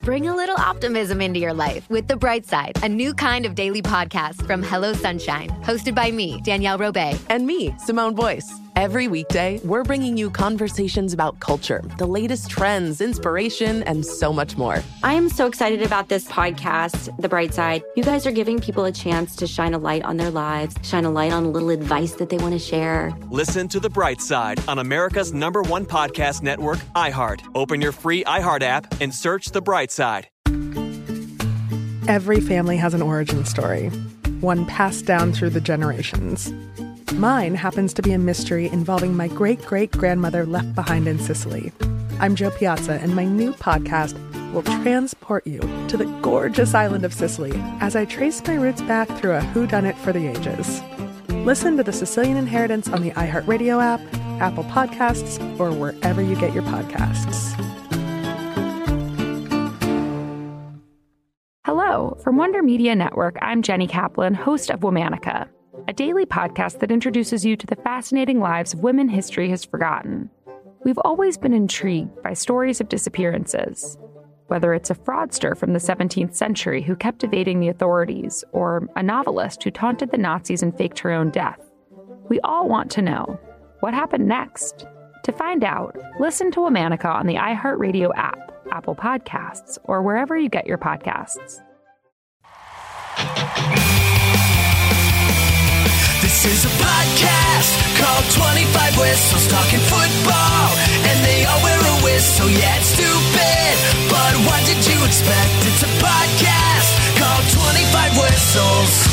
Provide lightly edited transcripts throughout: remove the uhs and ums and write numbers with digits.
Bring a little optimism into your life with The Bright Side, a new kind of daily podcast from Hello Sunshine, hosted by me, Danielle Robay. And me, Simone Boyce. Every weekday, we're bringing you conversations about culture, the latest trends, inspiration, and so much more. I am so excited about this podcast, The Bright Side. You guys are giving people a chance to shine a light on their lives, shine a light on a little advice that they want to share. Listen to The Bright Side on America's #1 podcast network, iHeart. Open your free iHeart app and search The Bright Side. Every family has an origin story, one passed down through the generations. Mine happens to be a mystery involving my great-great-grandmother left behind in Sicily. I'm Jo Piazza, and my new podcast will transport you to the gorgeous island of Sicily as I trace my roots back through a whodunit for the ages. Listen to The Sicilian Inheritance on the iHeartRadio app, Apple Podcasts, or wherever you get your podcasts. Hello, from Wonder Media Network, I'm Jenny Kaplan, host of Womanica, a daily podcast that introduces you to the fascinating lives of women history has forgotten. We've always been intrigued by stories of disappearances, whether it's a fraudster from the 17th century who kept evading the authorities, or a novelist who taunted the Nazis and faked her own death. We all want to know, what happened next? To find out, listen to Womanica on the iHeartRadio app, Apple Podcasts, or wherever you get your podcasts. This is a podcast called 25 Whistles, talking football, and they all wear a whistle. Yeah, it's stupid, but what did you expect? It's a podcast called 25 Whistles.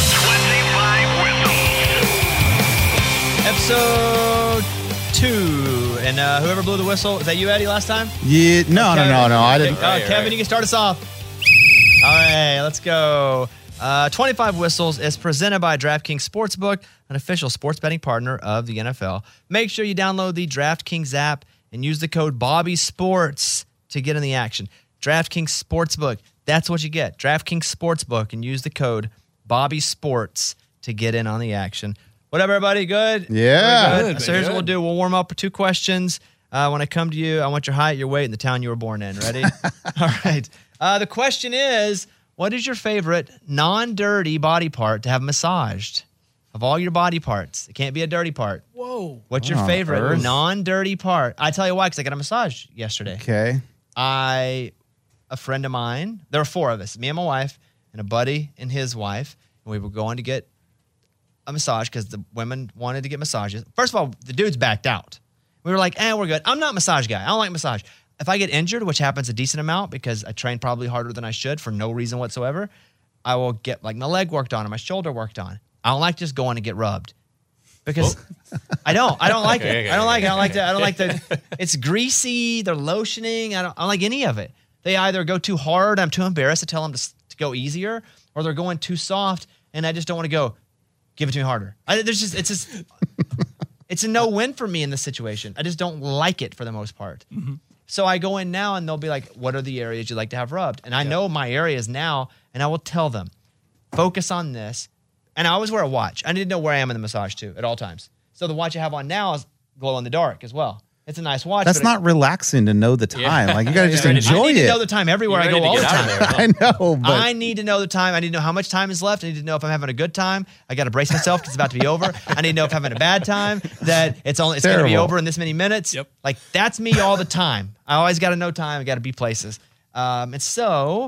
25 Whistles. Episode 2. And whoever blew the whistle, is that you, Eddie, last time? Yeah, no, I didn't. Kevin, you can start us off. All right, let's go. 25 Whistles is presented by DraftKings Sportsbook, an official sports betting partner of the NFL. Make sure you download the DraftKings app and use the code BobbySports to get in the action. DraftKings Sportsbook, that's what you get. DraftKings Sportsbook, and use the code BobbySports to get in on the action. What up, everybody? Good? Yeah. Good. So here's what we'll do. We'll warm up with 2 questions. When I come to you, I want your height, your weight, and the town you were born in. Ready? All right. The question is, what is your favorite non-dirty body part to have massaged? Of all your body parts. It can't be a dirty part. Whoa. What's your favorite non-dirty part? I tell you why, because I got a massage yesterday. Okay. A friend of mine, there were 4 of us, me and my wife, and a buddy and his wife, and we were going to get a massage because the women wanted to get massages. First of all, the dudes backed out. We were like, we're good. I'm not a massage guy. I don't like massage. If I get injured, which happens a decent amount because I train probably harder than I should for no reason whatsoever, I will get like my leg worked on or my shoulder worked on. I don't like just going to get rubbed because I don't like it. I don't like that. It's greasy. They're lotioning. I don't like any of it. They either go too hard. I'm too embarrassed to tell them to go easier, or they're going too soft, and I just don't want to go. Give it to me harder. It's a no-win for me in this situation. I just don't like it for the most part. Mm-hmm. So I go in now and they'll be like, what are the areas you'd like to have rubbed? And I know my areas now, and I will tell them, focus on this. And I always wear a watch. I need to know where I am in the massage too at all times. So the watch I have on now is glow in the dark as well. It's a nice watch. That's not relaxing to know the time. Yeah. Like, you got to just enjoy it. I need to know the time everywhere I go all the time. I know, but I need to know the time. I need to know how much time is left. I need to know if I'm having a good time. I got to brace myself because it's about to be over. I need to know if I'm having a bad time, that it's going to be over in this many minutes. Yep. Like, that's me all the time. I always got to know time. I got to be places. And so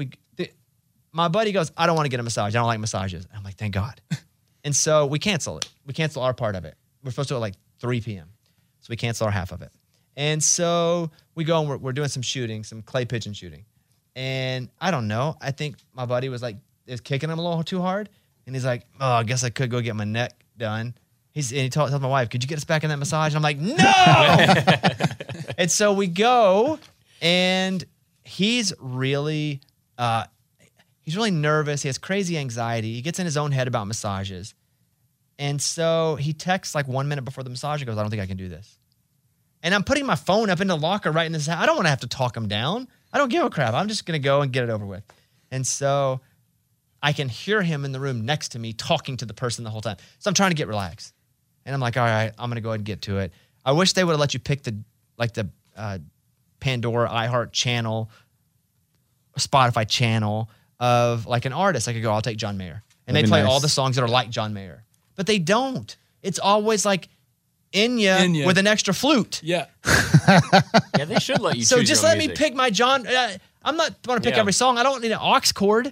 my buddy goes, I don't want to get a massage. I don't like massages. I'm like, thank God. And so we cancel it. We cancel our part of it. We're supposed to do it like 3 p.m. So we cancel our half of it. And so we go and we're doing some shooting, some clay pigeon shooting. And I don't know. I think my buddy is kicking him a little too hard. And he's like, I guess I could go get my neck done. He tells my wife, could you get us back in that massage? And I'm like, no! And so we go, and he's really nervous. He has crazy anxiety. He gets in his own head about massages. And so he texts like 1 minute before the massage and goes, I don't think I can do this. And I'm putting my phone up in the locker right in this house. I don't want to have to talk him down. I don't give a crap. I'm just going to go and get it over with. And so I can hear him in the room next to me talking to the person the whole time. So I'm trying to get relaxed. And I'm like, all right, I'm going to go ahead and get to it. I wish they would have let you pick the Pandora iHeart channel Spotify channel of like an artist. I could go, I'll take John Mayer. And That'd they be play nice. all the songs that are like John Mayer. But they don't. It's always like Enya with an extra flute. Yeah. Yeah, they should let you So choose just your own let me music. pick my John. I'm not going to pick Yeah. every song. I don't need an aux chord.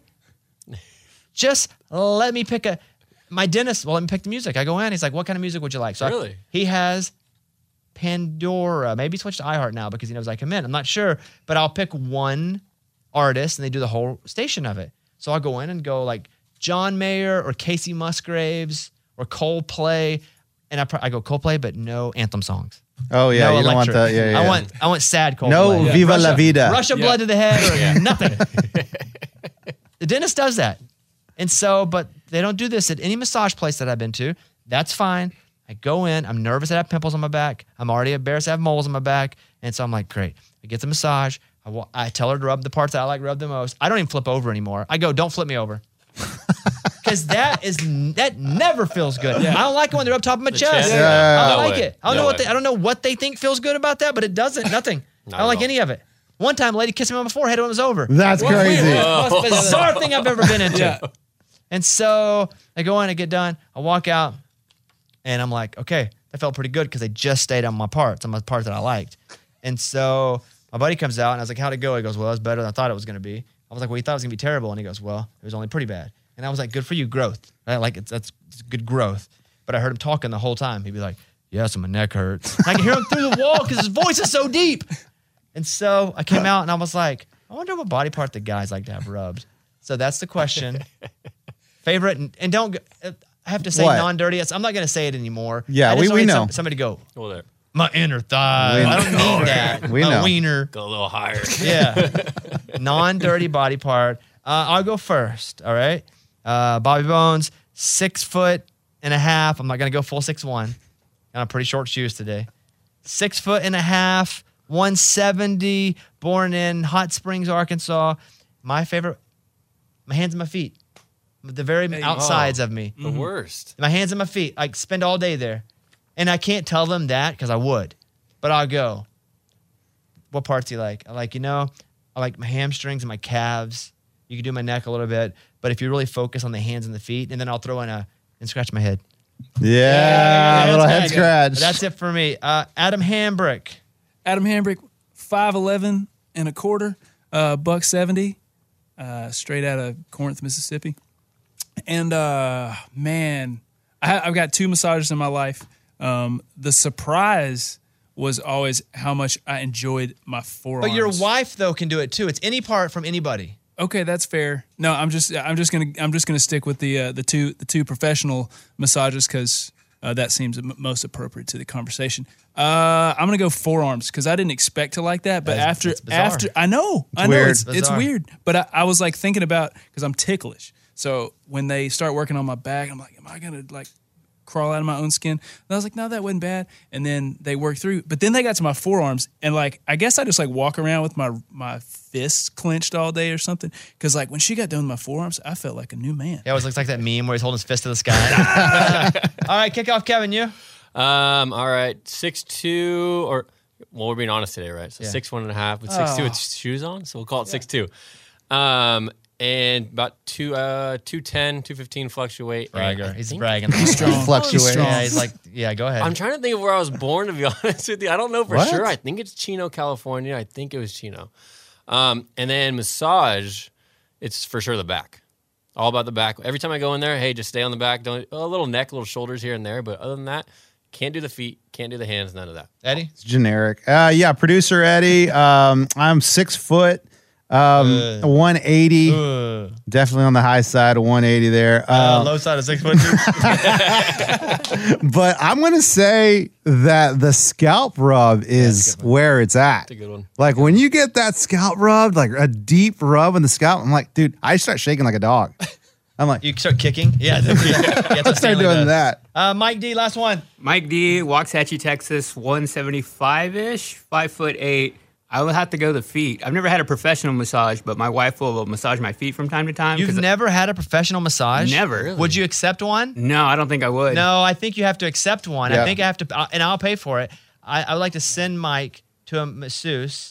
Just let me pick my dentist. Well, let me pick the music. I go in. He's like, what kind of music would you like? So Really? he has Pandora. Maybe switch to iHeart now because he knows I come in. I'm not sure. But I'll pick one artist and they do the whole station of it. So I'll go in and go like John Mayer or Casey Musgraves or Coldplay. And I go Coldplay, but no anthem songs. Oh yeah, No you don't want electric. that. Yeah, yeah. I want sad Coldplay. No Viva la Vida. Rush of blood to the head or nothing. The dentist does that. And so, but they don't do this at any massage place that I've been to. That's fine. I go in. I'm nervous that I have pimples on my back. I'm already embarrassed to have moles on my back. And so I'm like, great. I get the massage. I tell her to rub the parts that I like rub the most. I don't even flip over anymore. I go, don't flip me over. Because that never feels good. I don't like it when they're up top of my chest. I don't like it. I don't know what they think feels good about that, but it doesn't. Nothing. I don't like any of it. One time, a lady kissed me on my forehead when it was over. That's crazy. Most bizarre thing I've ever been into. Yeah. And so I go in, I get done, I walk out, and I'm like, okay, that felt pretty good because they just stayed on my parts that I liked. And so my buddy comes out, and I was like, how'd it go? He goes, well, it was better than I thought it was going to be. I was like, well, you thought it was going to be terrible. And he goes, well, it was only pretty bad. And I was like, good for you, growth. Right? Like, that's good growth. But I heard him talking the whole time. He'd be like, yeah, so my neck hurts. And I can hear him through the wall because his voice is so deep. And so I came out, and I was like, I wonder what body part the guys like to have rubbed. So that's the question. Favorite, and don't, I have to say What? non-dirty. I'm not going to say it anymore. Yeah, I just we need know. Somebody go, Well, there. my inner thigh. I don't mean that. We my know. wiener. Go a little higher. Yeah. Non-dirty body part. I'll go first. All right. Bobby Bones, 6'1.5". I'm not going to go full 6'1". Got on pretty short shoes today. 6'1.5", 170, born in Hot Springs, Arkansas. My favorite, my hands and my feet. The very outsides of me. The worst. My hands and my feet. I spend all day there. And I can't tell them that because I would. But I'll go, what parts do you like? I like my hamstrings and my calves. You can do my neck a little bit. But if you really focus on the hands and the feet, and then I'll throw in and scratch my head. Yeah, a little head scratch. But that's it for me. Adam Hambrick. Adam Hambrick, 5'11" and a quarter, $170, straight out of Corinth, Mississippi. And man, I've got 2 massages in my life. The surprise was always how much I enjoyed my forearms. But your wife though can do it too. It's any part from anybody. Okay, that's fair. No, I'm just gonna stick with the two professional massages because that seems most appropriate to the conversation. I'm gonna go forearms because I didn't expect to like that, but after I know weird. it's weird. But I was like thinking about because I'm ticklish. So when they start working on my back, I'm like, am I gonna like crawl out of my own skin? And I was like, no, that wasn't bad. And then they worked through. But then they got to my forearms, and like I guess I just like walk around with my fists clenched all day or something. Because like when she got done with my forearms, I felt like a new man. Yeah, it always looks like that meme where he's holding his fist to the sky. All right, kick off, Kevin. You? All right, 6'2", or well, we're being honest today, right? So 6'1.5", but 6'2" with shoes on, so we'll call it 6'2". And about 210, 215 fluctuate. Bragger. He's bragging. He's strong. Fluctuate. Yeah, he's like, yeah, go ahead. I'm trying to think of where I was born, to be honest with you. I don't know for What? sure. I think it's Chino, California. I think it was Chino. And then massage, it's for sure the back. All about the back. Every time I go in there, hey, just stay on the back. Don't a little neck, little shoulders here and there. But other than that, can't do the feet, can't do the hands, none of that. Eddie? It's generic. Yeah, producer Eddie. I'm 6 foot, 180. Definitely on the high side of 180 there. Low side of 6 foot. But I'm gonna say that the scalp rub is where it's at. That's a good one. Like when you get that scalp rub, like a deep rub in the scalp, I'm like, dude, I start shaking like a dog. I'm like, You start kicking? Yeah. That's what I start Stanley doing does. that. Mike D, last one. Mike D, Waxahachie, Texas, 175-ish, 5'8". I would have to go the feet. I've never had a professional massage, but my wife will massage my feet from time to time. You've never had a professional massage? Never. Really? Would you accept one? No, I don't think I would. No, I think you have to accept one. Yeah. I think I have to, and I'll pay for it. I would like to send Mike to a masseuse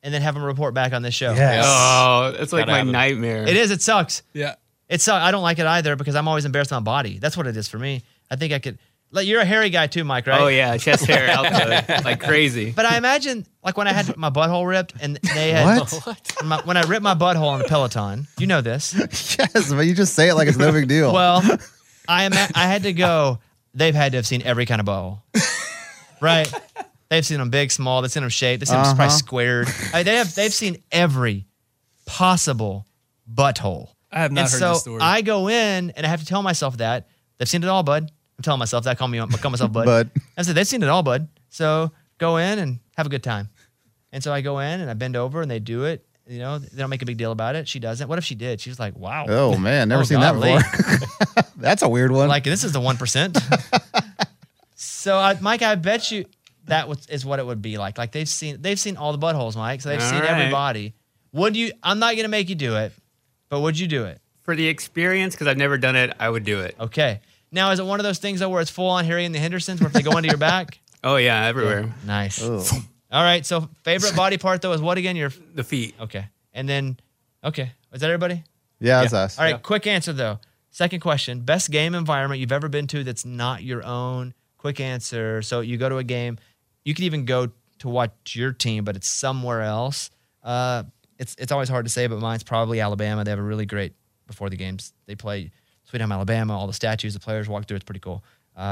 and then have them report back on this show. Yes. Oh, that's like Gotta my have 'em. nightmare. It is. It sucks. Yeah. It sucks. I don't like it either because I'm always embarrassed of my body. That's what it is for me. I think I could. Like, you're a hairy guy too, Mike, right? Oh yeah, chest hair out like crazy. But I imagine, like when I had my butthole ripped, and they had when I ripped my butthole on the Peloton. You know this. Yes, but you just say it like it's no big deal. Well, I had to go. They've had to have seen every kind of butthole, right? They've seen them big, small. They've seen them shaped. They've seen them probably squared. They've seen every possible butthole. I have not heard this story. I go in and I have to tell myself that they've seen it all, bud. I'm telling myself that. Call myself bud. Bud. I said they've seen it all, bud. So go in and have a good time. And so I go in and I bend over and they do it. You know, they don't make a big deal about it. She doesn't. What if she did? She was like, "Wow." Oh man, never seen golly. that before. That's a weird one. Like, this is the 1%. So, Mike, I bet you is what it would be like. Like they've seen all the buttholes, Mike. So they've seen everybody. Would you? I'm not going to make you do it, but would you do it? For the experience, because I've never done it, I would do it. Okay. Now, is it one of those things though where it's full on Harry and the Hendersons, where if they go into your back? Oh yeah, everywhere. Nice. Ugh. All right. So favorite body part though is what again? The feet. Okay. And then, okay. Is that everybody? Yeah, that's us. All right. Quick answer though. Second question: best game environment you've ever been to that's not your own. Quick answer. So you go to a game. You could even go to watch your team, but it's somewhere else. It's always hard to say, but mine's probably Alabama. They have a really great before the games. They play Sweet Home Alabama. All the statues, the players walk through. It's pretty cool.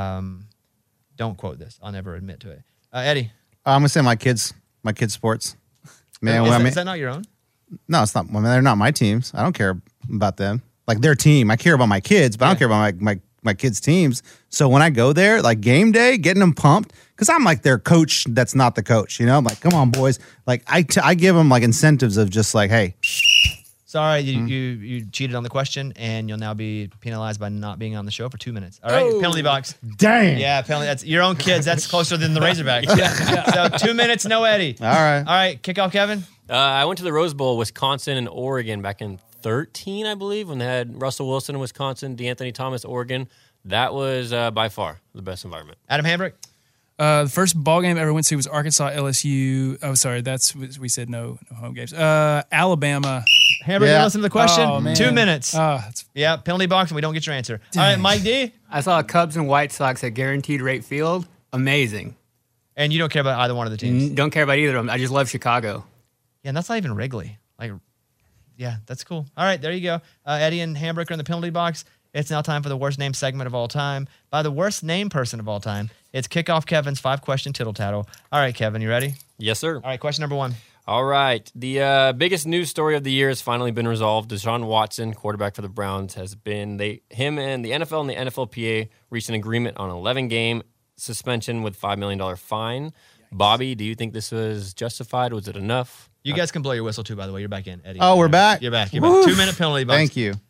Don't quote this. I'll never admit to it. Eddie. I'm gonna say my kids' sports. Man, is that not your own? No, it's not. I mean, they're not my teams. I don't care about them. Like their team, I care about my kids, but I don't care about my kids' teams. So when I go there, like game day, getting them pumped, because I'm like their coach. That's not the coach. You know, I'm like, come on, boys. Like I give them like incentives of just like, hey. Sorry, you cheated on the question, and you'll now be penalized by not being on the show for 2 minutes. All right, penalty box. Dang. Yeah, penalty. That's your own kids. That's closer than the Razorbacks. So 2 minutes, no Eddie. All right. Kick off, Kevin. I went to the Rose Bowl, Wisconsin and Oregon back in 2013, I believe, when they had Russell Wilson in Wisconsin, DeAnthony Thomas, Oregon. That was by far the best environment. Adam Hambrick. The first ball game I ever went to was Arkansas LSU. Oh, sorry, we said no home games. Alabama. Hambrick, you listen to the question. Oh, man. 2 minutes. It's Yeah, penalty box, and we don't get your answer. All right, Mike D. I saw Cubs and White Sox at Guaranteed Rate Field. Amazing. And you don't care about either one of the teams. Don't care about either of them. I just love Chicago. Yeah, and that's not even Wrigley. Like, yeah, that's cool. All right, there you go. Eddie and Hambrick are in the penalty box. It's now time for the worst name segment of all time. By the worst name person of all time, it's Kickoff Kevin's 5-question tittle tattle. All right, Kevin, you ready? Yes, sir. All right, question number 1. All right. The biggest news story of the year has finally been resolved. Deshaun Watson, quarterback for the Browns, has been him and the NFL and the NFLPA reached an agreement on an 11-game suspension with $5 million fine. Yikes. Bobby, do you think this was justified? Was it enough? You guys can blow your whistle too, by the way. You're back in, Eddie. Oh, we're back? You're back. 2-minute penalty box. Thank you.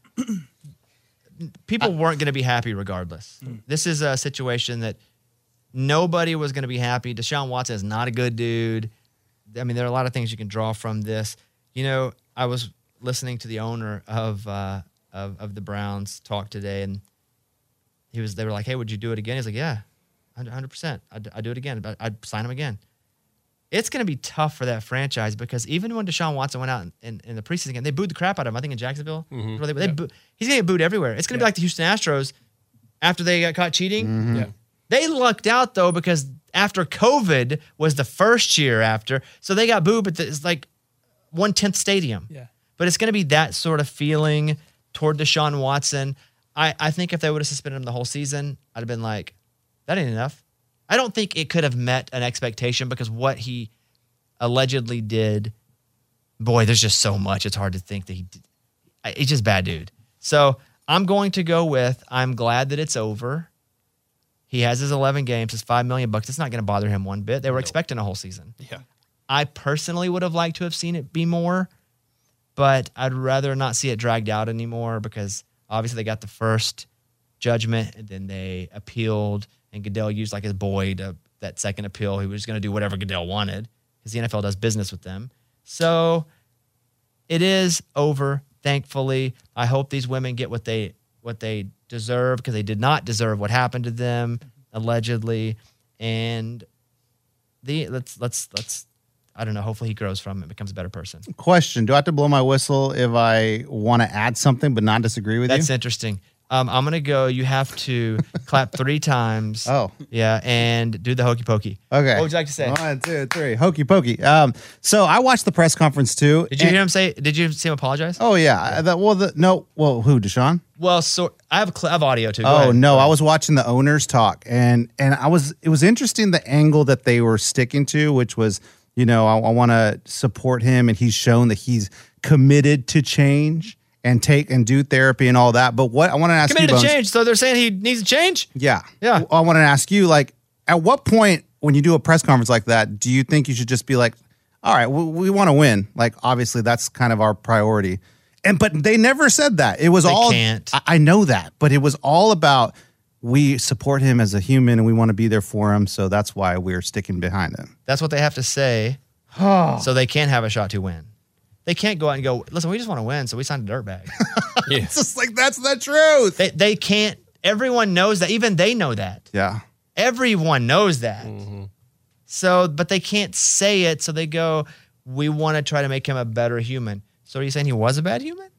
People weren't going to be happy regardless. This is a situation that nobody was going to be happy. Deshaun Watson is not a good dude. I mean, there are a lot of things you can draw from this. You know, I was listening to the owner of the Browns talk today, and they were like, "Hey, would you do it again?" He's like, "Yeah, 100%. I'd do it again. I'd sign him again." It's going to be tough for that franchise because even when Deshaun Watson went out in the preseason game, they booed the crap out of him. I think in Jacksonville. Mm-hmm. He's going to get booed everywhere. It's going to be like the Houston Astros after they got caught cheating. Mm-hmm. Yeah. They lucked out, though, because after COVID was the first year after, so they got booed, but it's like 1/10 stadium. Yeah. But it's going to be that sort of feeling toward Deshaun Watson. I think if they would have suspended him the whole season, I'd have been like, that ain't enough. I don't think it could have met an expectation because what he allegedly did, boy, there's just so much. It's hard to think that he's just a bad dude. So I'm going to go with, I'm glad that it's over. He has his 11 games, his $5 million. It's not going to bother him one bit. They were expecting a whole season. Yeah. I personally would have liked to have seen it be more, but I'd rather not see it dragged out anymore because obviously they got the first judgment and then they appealed, and Goodell used like his boy to that second appeal. He was going to do whatever Goodell wanted because the NFL does business with them. So it is over, thankfully. I hope these women get what they deserve because they did not deserve what happened to them allegedly. And I don't know. Hopefully he grows from it and becomes a better person. Question: do I have to blow my whistle if I want to add something but not disagree with you? That's interesting. I'm going to go. You have to clap 3 times. Oh. Yeah, and do the hokey pokey. Okay. What would you like to say? 1, 2, 3. Hokey pokey. So I watched the press conference too. Did you hear him say? Did you see him apologize? Oh yeah. Who? Deshaun? Well, so I have audio too. Go Oh ahead. no, I was watching the owners talk, and it was interesting the angle that they were sticking to, which was, I want to support him, and he's shown that he's committed to change and do therapy and all that. But what I want to ask Committed you, to Bones, change. So they're saying he needs to change? Yeah. Yeah. I want to ask you, like, at what point when you do a press conference like that, do you think you should just be like, all right, we want to win? Like, obviously, that's kind of our priority. But they never said that. It was all. Can't. I know that, but it was all about we support him as a human and we want to be there for him. So that's why we're sticking behind him. That's what they have to say. So they can have a shot to win. They can't go out and go, listen, we just want to win, so we signed a dirtbag. It's just like, that's the truth. They can't. Everyone knows that. Even they know that. Yeah. Everyone knows that. So, but they can't say it, so they go, we want to try to make him a better human. So are you saying he was a bad human?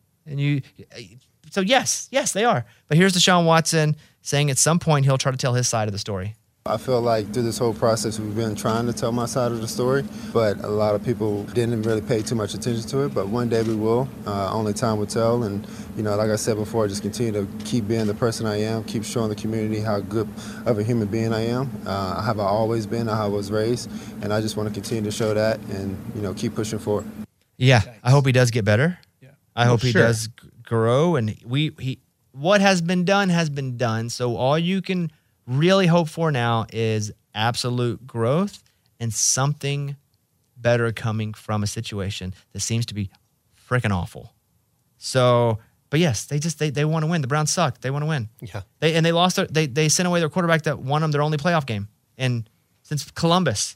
So yes, they are. But here's Deshaun Watson saying at some point he'll try to tell his side of the story. I feel like through this whole process we've been trying to tell my side of the story, but a lot of people didn't really pay too much attention to it. But one day we will. Only time will tell. And, like I said before, just continue to keep being the person I am, keep showing the community how good of a human being I am. Have I always been, how I was raised. And I just want to continue to show that and, keep pushing forward. Yeah, I hope he does get better. Yeah. I hope he does grow. And what has been done. So all you can really hope for now is absolute growth and something better coming from a situation that seems to be freaking awful. So, but yes, they want to win. The Browns suck. They want to win. Yeah. They lost they sent away their quarterback that won them their only playoff game since Columbus.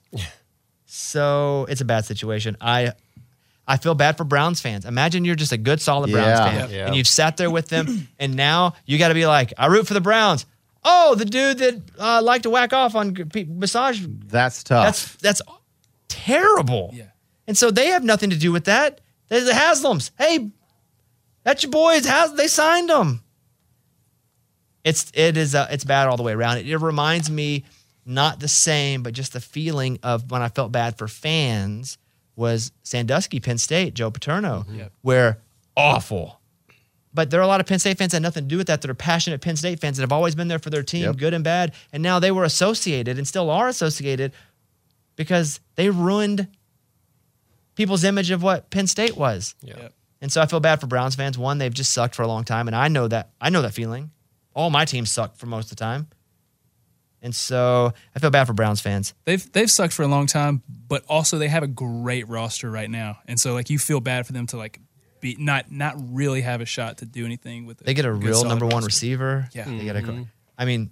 So it's a bad situation. I feel bad for Browns fans. Imagine you're just a good, solid Browns fan, and you've sat there with them, and now you got to be like, I root for the Browns. Oh, the dude that liked to whack off on massage. That's tough. That's terrible. Yeah. And so they have nothing to do with that. They're the Haslams. Hey, that's your boys. They signed them. It's bad all the way around. It reminds me, not the same, but just the feeling of when I felt bad for fans was Sandusky, Penn State, Joe Paterno, where awful. But there are a lot of Penn State fans that had nothing to do with that are passionate Penn State fans that have always been there for their team, good and bad. And now they were associated and still are associated because they ruined people's image of what Penn State was. Yeah. And so I feel bad for Browns fans. One, they've just sucked for a long time. And I know that feeling. All my teams suck for most of the time. And so I feel bad for Browns fans. They've sucked for a long time, but also they have a great roster right now. And so you feel bad for them to be not really have a shot to do anything with it. They get a real number one receiver. Yeah. They get I mean,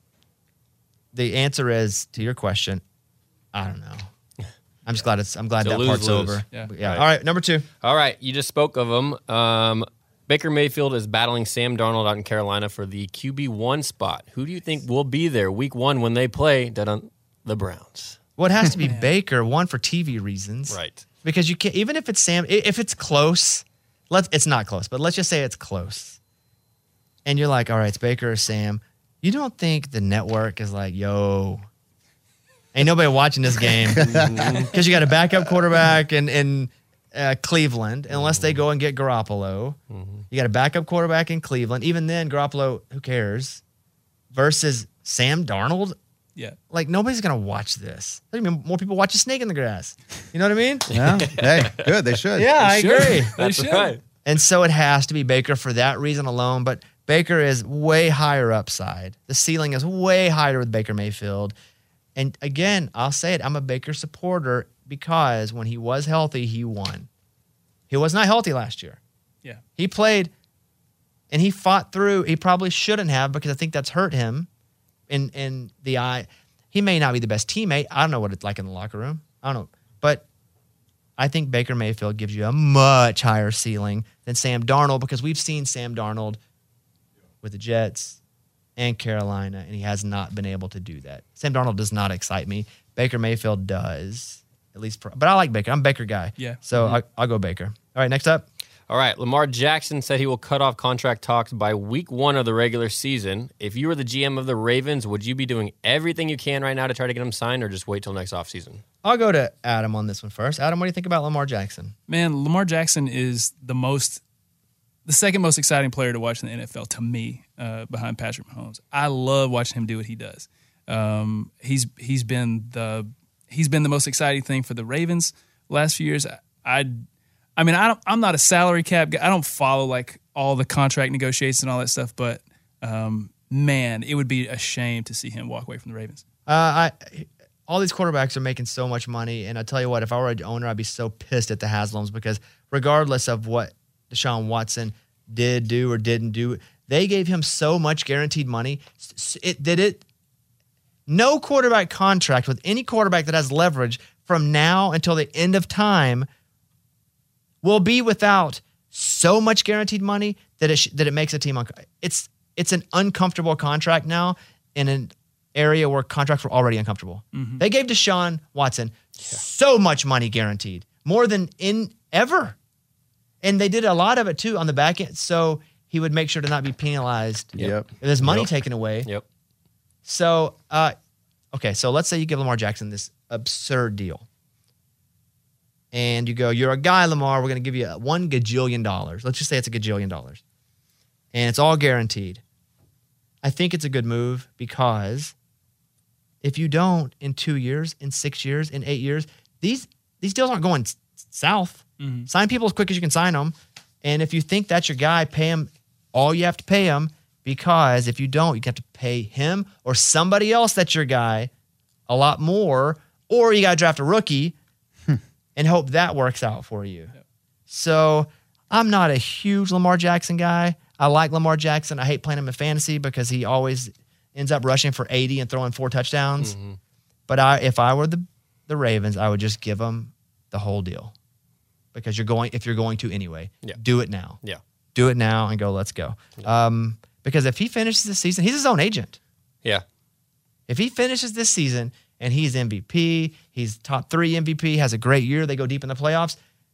the answer is to your question, I don't know. I'm just glad I'm glad that part's over. Yeah. Right. All right, number 2. All right, you just spoke of him. Baker Mayfield is battling Sam Darnold out in Carolina for the QB1 spot. Who do you think will be there week 1 when they play the Browns? Well, it has to be Baker, one for TV reasons. Right. Because you can't, even if it's Sam, if it's close, it's not close, but let's just say it's close. And you're like, all right, it's Baker or Sam. You don't think the network is like, yo, ain't nobody watching this game because you got a backup quarterback in Cleveland, unless they go and get Garoppolo. You got a backup quarterback in Cleveland. Even then, Garoppolo, who cares? Versus Sam Darnold. Yeah. Like, nobody's going to watch this. I mean, more people watch a snake in the grass. You know what I mean? Yeah. Hey, good. They should. Yeah, I agree. That's right. And so it has to be Baker for that reason alone. But Baker is way higher upside. The ceiling is way higher with Baker Mayfield. And again, I'll say it. I'm a Baker supporter because when he was healthy, he won. He was not healthy last year. Yeah. He played and he fought through. He probably shouldn't have because I think that's hurt him in the eye. He may not be the best teammate. I don't know what it's like in the locker room. I don't know. But I think Baker Mayfield gives you a much higher ceiling than Sam Darnold because we've seen Sam Darnold with the Jets and Carolina, and he has not been able to do that. Sam Darnold does not excite me. Baker Mayfield does. at least. But I like Baker. I'm a Baker guy. Yeah. So I'll go Baker. All right, next up. All right, Lamar Jackson said he will cut off contract talks by week 1 of the regular season. If you were the GM of the Ravens, would you be doing everything you can right now to try to get him signed or just wait till next offseason? I'll go to Adam on this one first. Adam, what do you think about Lamar Jackson? Man, Lamar Jackson is the second most exciting player to watch in the NFL to me, behind Patrick Mahomes. I love watching him do what he does. He's been the most exciting thing for the Ravens last few years. I'm not a salary cap guy. I don't follow like all the contract negotiations and all that stuff, but man, it would be a shame to see him walk away from the Ravens. All these quarterbacks are making so much money, and I tell you what, if I were an owner, I'd be so pissed at the Haslams because regardless of what Deshaun Watson did do or didn't do, they gave him so much guaranteed money. No quarterback contract with any quarterback that has leverage from now until the end of time will be without so much guaranteed money that it makes a team it's an uncomfortable contract now in an area where contracts were already uncomfortable. Mm-hmm. They gave Deshaun Watson so much money guaranteed, more than in ever. And they did a lot of it too on the back end, so he would make sure to not be penalized. Yep. If there's money taken away. Yep. So, okay, so let's say you give Lamar Jackson this absurd deal. And you go, you're a guy, Lamar, we're going to give you $1 gajillion. Let's just say it's $1 gajillion. And it's all guaranteed. I think it's a good move because if you don't, in 2 years, in 6 years, in 8 years, these deals aren't going south. Mm-hmm. Sign people as quick as you can sign them. And if you think that's your guy, pay him all you have to pay him, because if you don't, you have to pay him or somebody else that's your guy a lot more, or you got to draft a rookie and hope that works out for you. Yep. So I'm not a huge Lamar Jackson guy. I like Lamar Jackson. I hate playing him in fantasy because he always ends up rushing for 80 and throwing 4 touchdowns. Mm-hmm. But if I were the Ravens, I would just give him the whole deal, because if you're going to anyway, do it now. Yeah, do it now and go. Let's go. Yeah. Because if he finishes this season, he's his own agent. Yeah. If he finishes this season and he's MVP, he's top 3 MVP, has a great year, they go deep in the playoffs,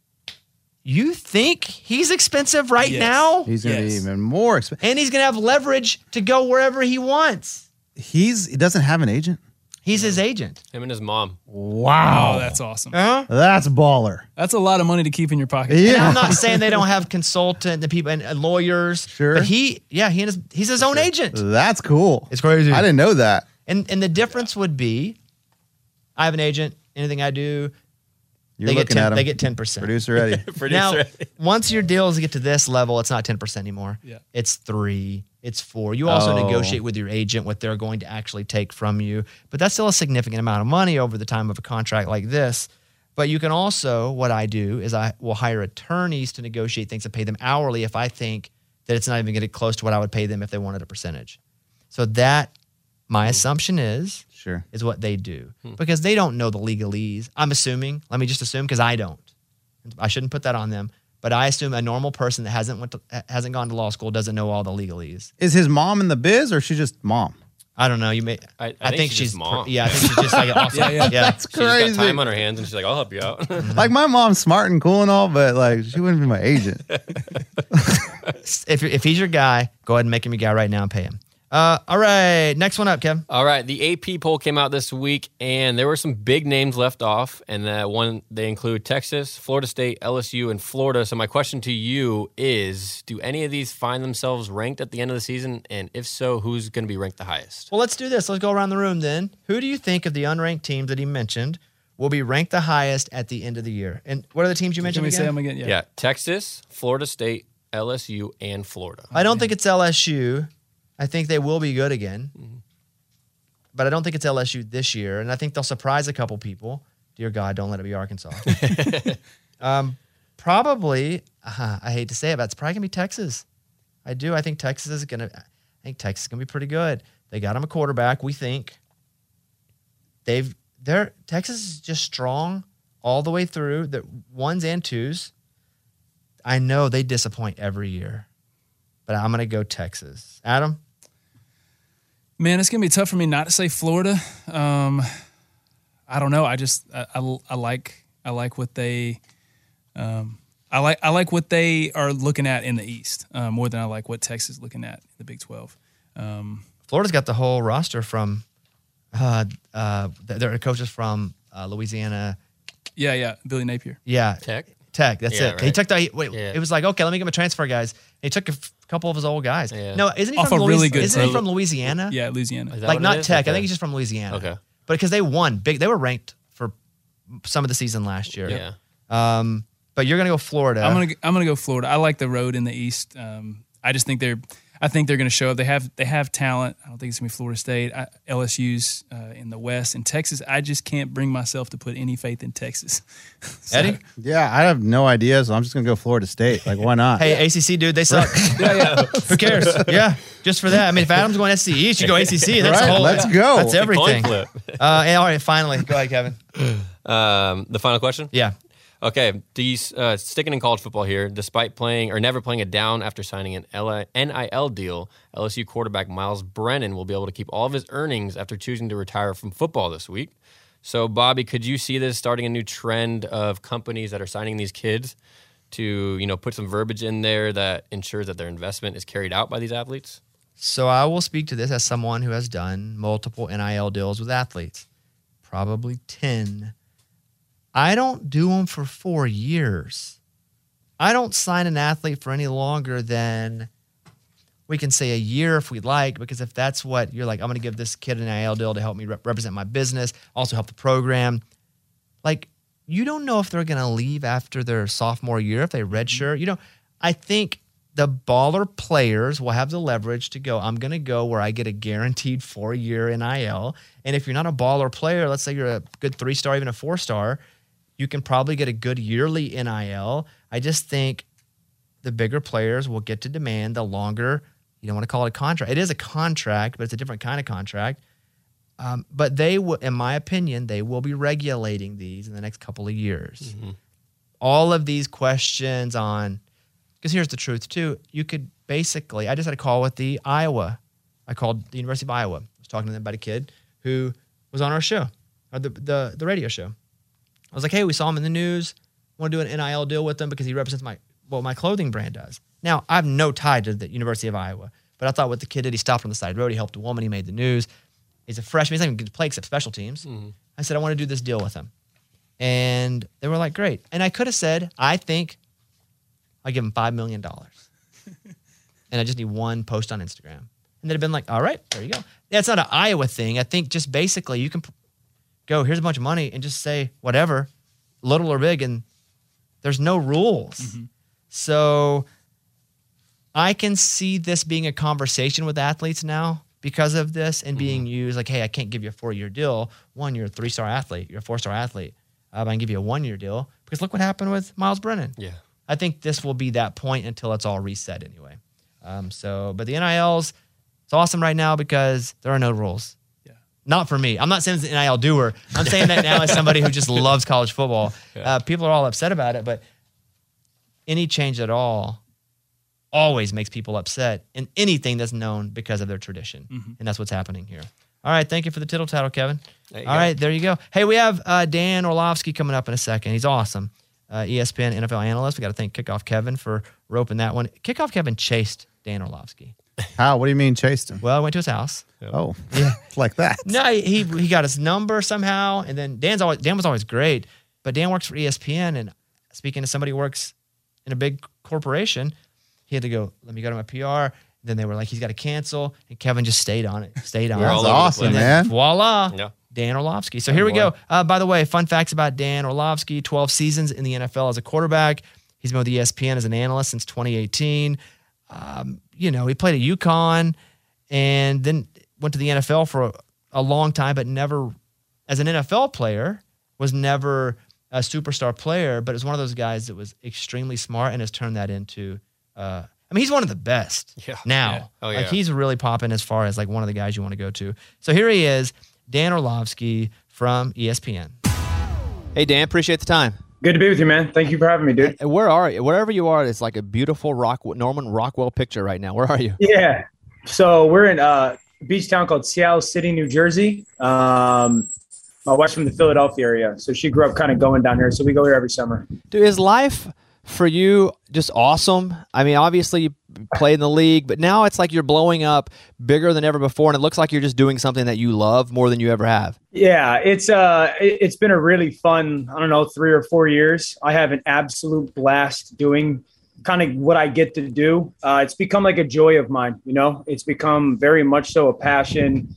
you think he's expensive now? He's going to be even more expensive. And he's going to have leverage to go wherever he wants. He doesn't have an agent? He's his agent. Him and his mom. Wow. Oh, that's awesome. That's baller. That's a lot of money to keep in your pocket. Yeah. And I'm not saying they don't have consultant and people and lawyers. Sure. But he's his own agent. That's cool. It's crazy. I didn't know that. And the difference would be, I have an agent. Anything I do, You're looking at him. They get 10%. Producer Eddie. Now, once your deals get to this level, it's not 10% anymore. Yeah. It's 3%. It's 4%. You also negotiate with your agent what they're going to actually take from you. But that's still a significant amount of money over the time of a contract like this. But you can also, what I do is I will hire attorneys to negotiate things and pay them hourly if I think that it's not even going to get close to what I would pay them if they wanted a percentage. So that, my assumption is what they do. Because they don't know the legalese. I'm assuming, let me just assume, because I don't. I shouldn't put that on them. But I assume a normal person that hasn't gone to law school doesn't know all the legalese. Is his mom in the biz, or is she just mom? I don't know. You may. I think she's mom. Yeah, I think she's just like awesome. Yeah. That's crazy. She's got time on her hands, and she's like, "I'll help you out." Like, my mom's smart and cool and all, but like, she wouldn't be my agent. If he's your guy, go ahead and make him your guy right now and pay him. All right, next one up, Kev. All right, the AP poll came out this week, and there were some big names left off, and that one, they include Texas, Florida State, LSU, and Florida. So my question to you is, do any of these find themselves ranked at the end of the season? And if so, who's going to be ranked the highest? Well, let's do this. Let's go around the room then. Who do you think of the unranked teams that he mentioned will be ranked the highest at the end of the year? And what are the teams you mentioned Can we say them again? Yeah, Texas, Florida State, LSU, and Florida. I don't think it's LSU. I think they will be good again. Mm-hmm. But I don't think it's LSU this year. And I think they'll surprise a couple people. Dear God, don't let it be Arkansas. Probably, I hate to say it, but it's probably going to be Texas. I do. I think Texas is going to be pretty good. They got him a quarterback, we think. Texas is just strong all the way through, the 1s and 2s. I know they disappoint every year. But I'm going to go Texas. Adam? Man, it's going to be tough for me not to say Florida. I don't know. I just I like what they I like what they are looking at in the East more than I like what Texas is looking at in the Big 12. Florida's got the whole roster from their coaches from Louisiana. Yeah, Billy Napier. Yeah, Tech. That's Yeah, it. right. He took Yeah. It was like, okay, let me get my transfer guys. He took a couple of his old guys. Yeah. No, isn't he Off from a really Louisiana? good Isn't he team. from Louisiana? Yeah, Louisiana. Is that Like what not it is? Tech. I Okay. think he's just from Louisiana. Okay. But because they won big, they were ranked for some of the season last year. Yeah. But you're gonna go Florida. I'm gonna go Florida. I like the road in the East. I just think they're going to show up. They have talent. I don't think it's gonna be Florida State. LSU's in the West, and Texas. I just can't bring myself to put any faith in Texas. So- Eddie? Yeah, I have no idea, so I'm just gonna go Florida State. Like, why not? Hey, ACC dude, they suck. yeah. Who cares? Yeah, just for that. I mean, if Adam's going SC East, you go ACC. That's the Right, whole. let's go. That's everything. Coin flip. And all right, finally, go ahead, Kevin. The final question? Yeah. Okay, sticking in college football here, despite playing or never playing it down after signing an NIL deal, LSU quarterback Miles Brennan will be able to keep all of his earnings after choosing to retire from football this week. So, Bobby, could you see this starting a new trend of companies that are signing these kids to, put some verbiage in there that ensures that their investment is carried out by these athletes? So I will speak to this as someone who has done multiple NIL deals with athletes, probably 10. I don't do them for 4 years. I don't sign an athlete for any longer than, we can say, a year if we'd like, because if that's what you're like, I'm going to give this kid an NIL deal to help me represent my business, also help the program. Like, you don't know if they're going to leave after their sophomore year, if they redshirt. I think the baller players will have the leverage to go, I'm going to go where I get a guaranteed 4-year NIL. And if you're not a baller player, let's say you're a good 3-star, even a 4-star, you can probably get a good yearly NIL. I just think the bigger players will get to demand the longer, you don't want to call it a contract. It is a contract, but it's a different kind of contract. But they will, in my opinion, they will be regulating these in the next couple of years. Mm-hmm. All of these questions on, because here's the truth too, you could basically, I just had a call with I called the University of Iowa. I was talking to them about a kid who was on our show, or the radio show. I was like, hey, we saw him in the news. I want to do an NIL deal with him because he represents my clothing brand does. Now, I have no tie to the University of Iowa, but I thought what the kid did, he stopped on the side of the road. He helped a woman. He made the news. He's a freshman. He's not even going to play except special teams. Mm-hmm. I said, I want to do this deal with him. And they were like, great. And I could have said, I think I'll give him $5 million. And I just need one post on Instagram. And they'd have been like, all right, there you go. That's not an Iowa thing. I think just basically you can go, here's a bunch of money, and just say whatever, little or big, and there's no rules. Mm-hmm. So I can see this being a conversation with athletes now because of this and being used like, hey, I can't give you a 4-year deal. One, you're a 3-star athlete. You're a 4-star athlete. I can give you a 1-year deal because look what happened with Miles Brennan. Yeah. I think this will be that point until it's all reset anyway. But the NILs, it's awesome right now because there are no rules. Yeah. Not for me. I'm not saying it's an NIL doer. I'm saying that now as somebody who just loves college football. Yeah. People are all upset about it, but any change at all always makes people upset in anything that's known because of their tradition. Mm-hmm. And that's what's happening here. All right. Thank you for the tittle tattle, Kevin. All right. There you go. Hey, we have Dan Orlovsky coming up in a second. He's awesome. ESPN NFL analyst. We got to thank Kickoff Kevin for roping that one. Kickoff Kevin chased Dan Orlovsky. How? What do you mean chased him? Well, I went to his house. Oh, yeah, like that. No, he got his number somehow, and then Dan was always great, but Dan works for ESPN, and speaking to somebody who works in a big corporation, he had to go, let me go to my PR. Then they were like, he's got to cancel, and Kevin just stayed on it. That's awesome, man. Voila. Yeah. Dan Orlovsky. So here we go. By the way, fun facts about Dan Orlovsky, 12 seasons in the NFL as a quarterback. He's been with ESPN as an analyst since 2018. He played at UConn and then went to the NFL for a long time, but never, as an NFL player, was never a superstar player, but is one of those guys that was extremely smart and has turned that into, he's one of the best now. Yeah. Oh, yeah. Like he's really popping as far as like one of the guys you want to go to. So here he is, Dan Orlovsky from ESPN. Hey, Dan, appreciate the time. Good to be with you, man. Thank you for having me, dude. And where are you? Wherever you are, it's like a beautiful Norman Rockwell picture right now. Where are you? Yeah. So we're in a beach town called Seattle City, New Jersey. My wife's from the Philadelphia area, so she grew up kind of going down here. So we go here every summer. Dude, is life for you just awesome? I mean, obviously you play in the league, but now it's like you're blowing up bigger than ever before, and it looks like you're just doing something that you love more than you ever have. Yeah, it's been a really fun, 3 or 4 years. I have an absolute blast doing kind of what I get to do. It's become like a joy of mine, It's become very much so a passion.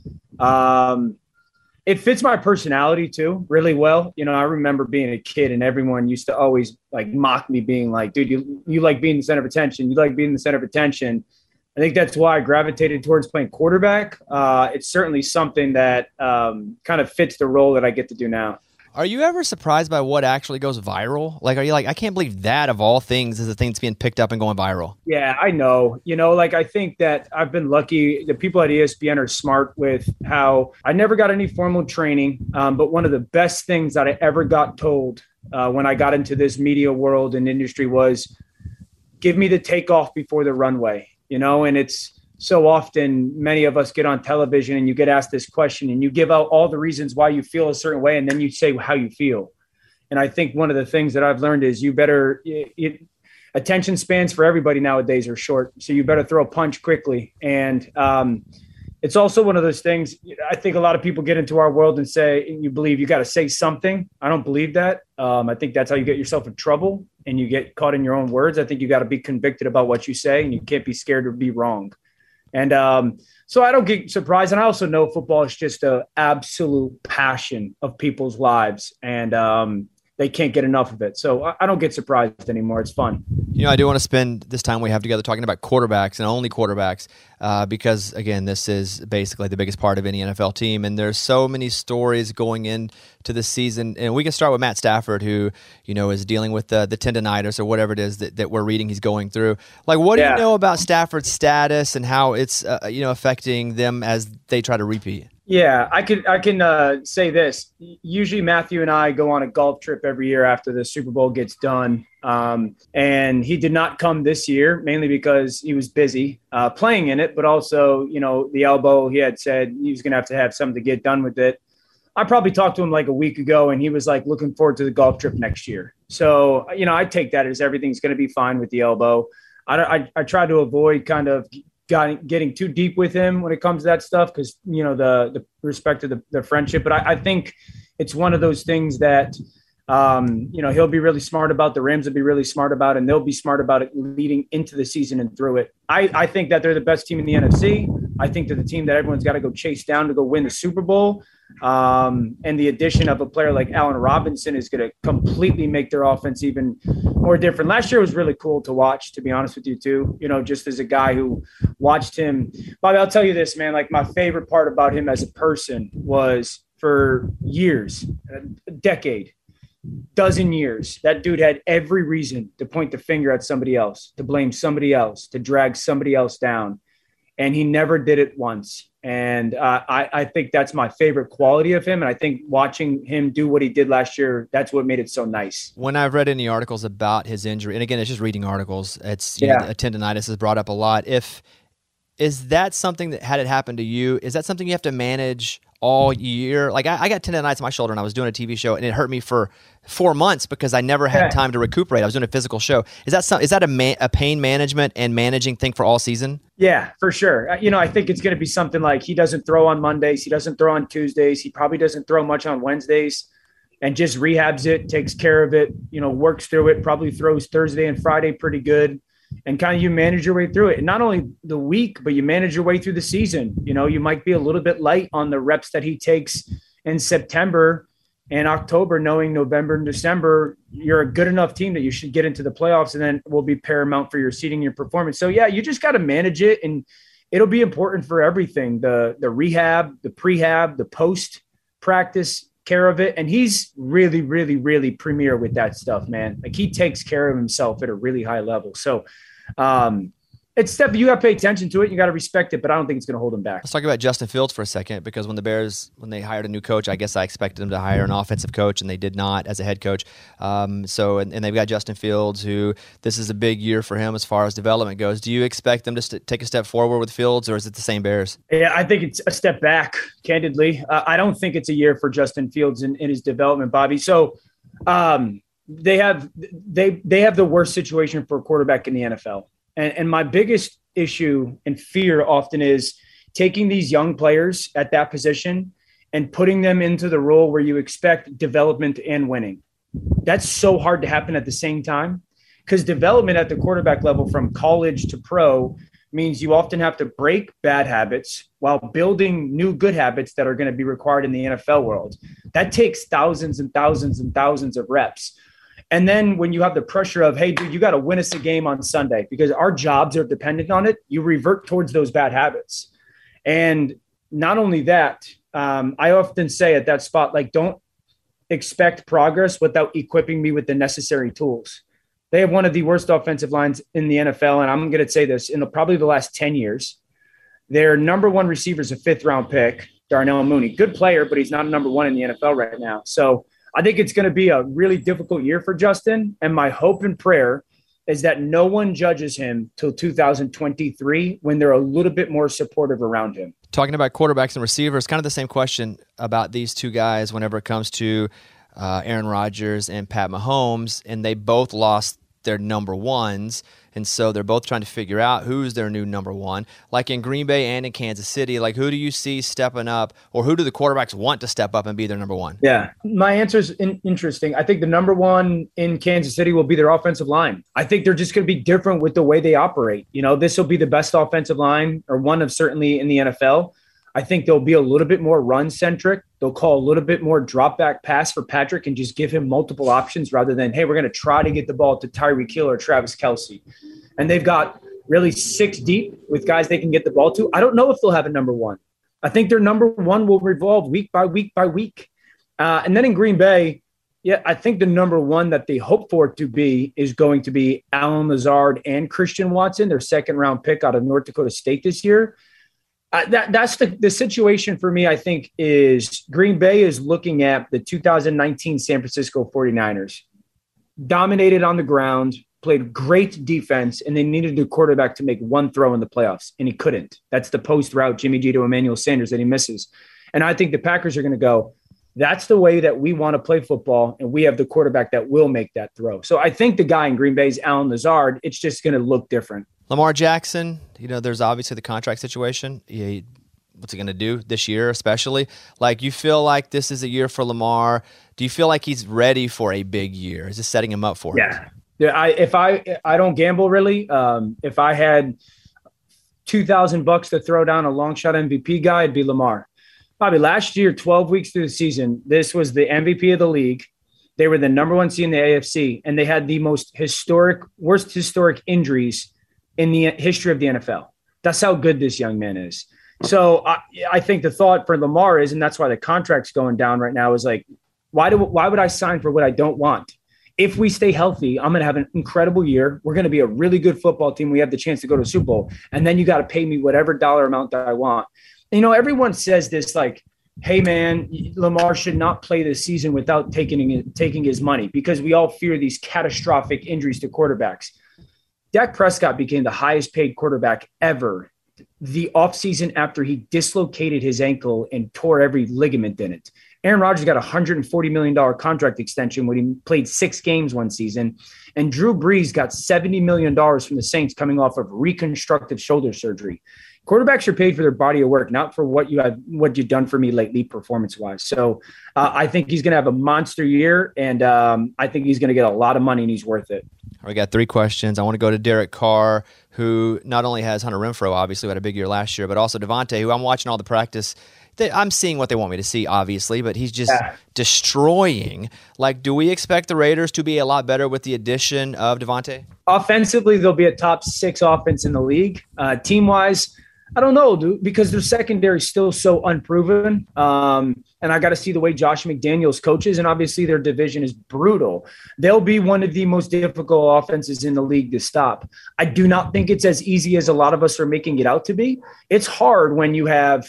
It fits my personality too really well. I remember being a kid and everyone used to always like mock me being like, dude, you like being the center of attention. You like being the center of attention. I think that's why I gravitated towards playing quarterback. It's certainly something that kind of fits the role that I get to do now. Are you ever surprised by what actually goes viral? Like, are you like, I can't believe that of all things is the thing that's being picked up and going viral? Yeah, I know. I think that I've been lucky. The people at ESPN are smart with how I never got any formal training. But one of the best things that I ever got told when I got into this media world and industry was give me the takeoff before the runway, and it's so often many of us get on television and you get asked this question and you give out all the reasons why you feel a certain way. And then you say how you feel. And I think one of the things that I've learned is attention spans for everybody nowadays are short. So you better throw a punch quickly. And it's also one of those things. I think a lot of people get into our world and say, you believe you got to say something. I don't believe that. I think that's how you get yourself in trouble and you get caught in your own words. I think you got to be convicted about what you say and you can't be scared to be wrong. And so I don't get surprised. And I also know football is just an absolute passion of people's lives. And they can't get enough of it. So I don't get surprised anymore. It's fun. I do want to spend this time we have together talking about quarterbacks and only quarterbacks because, again, this is basically the biggest part of any NFL team. And there's so many stories going into the season. And we can start with Matt Stafford, who, is dealing with the tendonitis or whatever it is that we're reading he's going through. Like, what do you know about Stafford's status and how it's, affecting them as they try to repeat? Yeah, I can say this. Usually Matthew and I go on a golf trip every year after the Super Bowl gets done. And he did not come this year, mainly because he was busy playing in it, but also, the elbow, he had said he was going to have something to get done with it. I probably talked to him like a week ago and he was like looking forward to the golf trip next year. So, I take that as everything's going to be fine with the elbow. I try to avoid kind of getting too deep with him when it comes to that stuff because, the respect of the friendship. But I think it's one of those things that, he'll be really smart about. The Rams will be really smart about it, and they'll be smart about it leading into the season and through it. I think that they're the best team in the NFC. I think they're the team that everyone's got to go chase down to go win the Super Bowl. And the addition of a player like Allen Robinson is going to completely make their offense even more different. Last year was really cool to watch, to be honest with you too, just as a guy who watched him. Bobby, I'll tell you this, man, like my favorite part about him as a person was for years, a decade, dozen years, that dude had every reason to point the finger at somebody else, to blame somebody else, to drag somebody else down. And he never did it once. And I think that's my favorite quality of him. And I think watching him do what he did last year, that's what made it so nice. When I've read any articles about his injury, and again, it's just reading articles, it's know, tendonitis is brought up a lot. Is that something that had it happen to you? Is that something you have to manage all year? Like I got tendonitis in my shoulder and I was doing a TV show and it hurt me for 4 months because I never had time to recuperate. I was doing a physical show. Is that a pain management and managing thing for all season? Yeah, for sure. I think it's going to be something like he doesn't throw on Mondays. He doesn't throw on Tuesdays. He probably doesn't throw much on Wednesdays and just rehabs it, takes care of it, works through it, probably throws Thursday and Friday pretty good. And kind of you manage your way through it. And not only the week, but you manage your way through the season. You might be a little bit light on the reps that he takes in September and October, knowing November and December, you're a good enough team that you should get into the playoffs and then will be paramount for your seeding, your performance. So yeah, you just got to manage it and it'll be important for everything. The rehab, the prehab, the post practice care of it. And he's really, really, really premier with that stuff, man. Like he takes care of himself at a really high level. So It's stuff you got to pay attention to it. You got to respect it, but I don't think it's going to hold him back. Let's talk about Justin Fields for a second, because when the Bears, when they hired a new coach, I guess I expected them to hire an offensive coach, and they did not as a head coach. And they've got Justin Fields, who this is a big year for him as far as development goes. Do you expect them to take a step forward with Fields, or is it the same Bears? Yeah, I think it's a step back, candidly. I don't think it's a year for Justin Fields in his development, Bobby. So they have the worst situation for a quarterback in the NFL. And my biggest issue and fear often is taking these young players at that position and putting them into the role where you expect development and winning. That's so hard to happen at the same time, because development at the quarterback level from college to pro means you often have to break bad habits while building new good habits that are going to be required in the NFL world. That takes thousands and thousands and thousands of reps. And then when you have the pressure of, hey, dude, you got to win us a game on Sunday because our jobs are dependent on it, you revert towards those bad habits. And not only that, I often say at that spot, like, don't expect progress without equipping me with the necessary tools. They have one of the worst offensive lines in the NFL, and I'm going to say this, in probably the last 10 years. Their number one receiver is a fifth-round pick, Darnell Mooney. Good player, but he's not a number one in the NFL right now. So I think it's going to be a really difficult year for Justin, and my hope and prayer is that no one judges him till 2023 when they're a little bit more supportive around him. Talking about quarterbacks and receivers, kind of the same question about these two guys whenever it comes to Aaron Rodgers and Pat Mahomes, and they both lost their number ones, and so they're both trying to figure out who's their new number one. Like in Green Bay and in Kansas City, like who do you see stepping up, or who do the quarterbacks want to step up and be their number one? Yeah, my answer is interesting. I think the number one in Kansas City will be their offensive line. I think they're just going to be different with the way they operate. You know, this will be the best offensive line, or one of certainly in the NFL. I think they'll be a little bit more run-centric. They'll call a little bit more drop-back pass for Patrick and just give him multiple options rather than, hey, we're going to try to get the ball to Tyreek Hill or Travis Kelce. And they've got really 6 deep with guys they can get the ball to. I don't know if they'll have a number one. I think their number one will revolve week by week by week. And then in Green Bay, yeah, I think the number one that they hope for it to be is going to be Allen Lazard and Christian Watson, their second-round pick out of North Dakota State this year. That's the situation for me, I think, is Green Bay is looking at the 2019 San Francisco 49ers. Dominated on the ground, played great defense, and they needed a quarterback to make one throw in the playoffs, and he couldn't. That's the post route, Jimmy G to Emmanuel Sanders, that he misses. And I think the Packers are going to go, that's the way that we want to play football, and we have the quarterback that will make that throw. So I think the guy in Green Bay is Allen Lazard. It's just going to look different. Lamar Jackson, you know, there's obviously the contract situation. What's he going to do this year, especially? Like, you feel like this is a year for Lamar. Do you feel like he's ready for a big year? Is this setting him up for it? Yeah. If I don't gamble really. If I had $2,000 to throw down a long shot MVP guy, it'd be Lamar. Bobby, last year, 12 weeks through the season, this was the MVP of the league. They were the number one seed in the AFC, and they had the worst historic injuries in the history of the NFL. That's how good this young man is. So I think the thought for Lamar is, and that's why the contract's going down right now, is like, why would I sign for what I don't want? If we stay healthy, I'm going to have an incredible year. We're going to be a really good football team. We have the chance to go to the Super Bowl. And then you got to pay me whatever dollar amount that I want. And, you know, everyone says this like, hey, man, Lamar should not play this season without taking his money, because we all fear these catastrophic injuries to quarterbacks. Dak Prescott became the highest paid quarterback ever the offseason after he dislocated his ankle and tore every ligament in it. Aaron Rodgers got a $140 million contract extension when he played 6 games one season. And Drew Brees got $70 million from the Saints coming off of reconstructive shoulder surgery. Quarterbacks are paid for their body of work, not for what you've done for me lately performance-wise. So I think he's going to have a monster year, and I think he's going to get a lot of money, and he's worth it. We got 3 questions. I want to go to Derek Carr, who not only has Hunter Renfrow, obviously, who had a big year last year, but also Devontae, who I'm watching all the practice. I'm seeing what they want me to see, obviously, but he's just destroying. Like, do we expect the Raiders to be a lot better with the addition of Devontae? Offensively, they'll be a top 6 offense in the league. Team-wise, I don't know, dude, because their secondary is still so unproven. And I got to see the way Josh McDaniels coaches, and obviously their division is brutal. They'll be one of the most difficult offenses in the league to stop. I do not think it's as easy as a lot of us are making it out to be. It's hard when you have,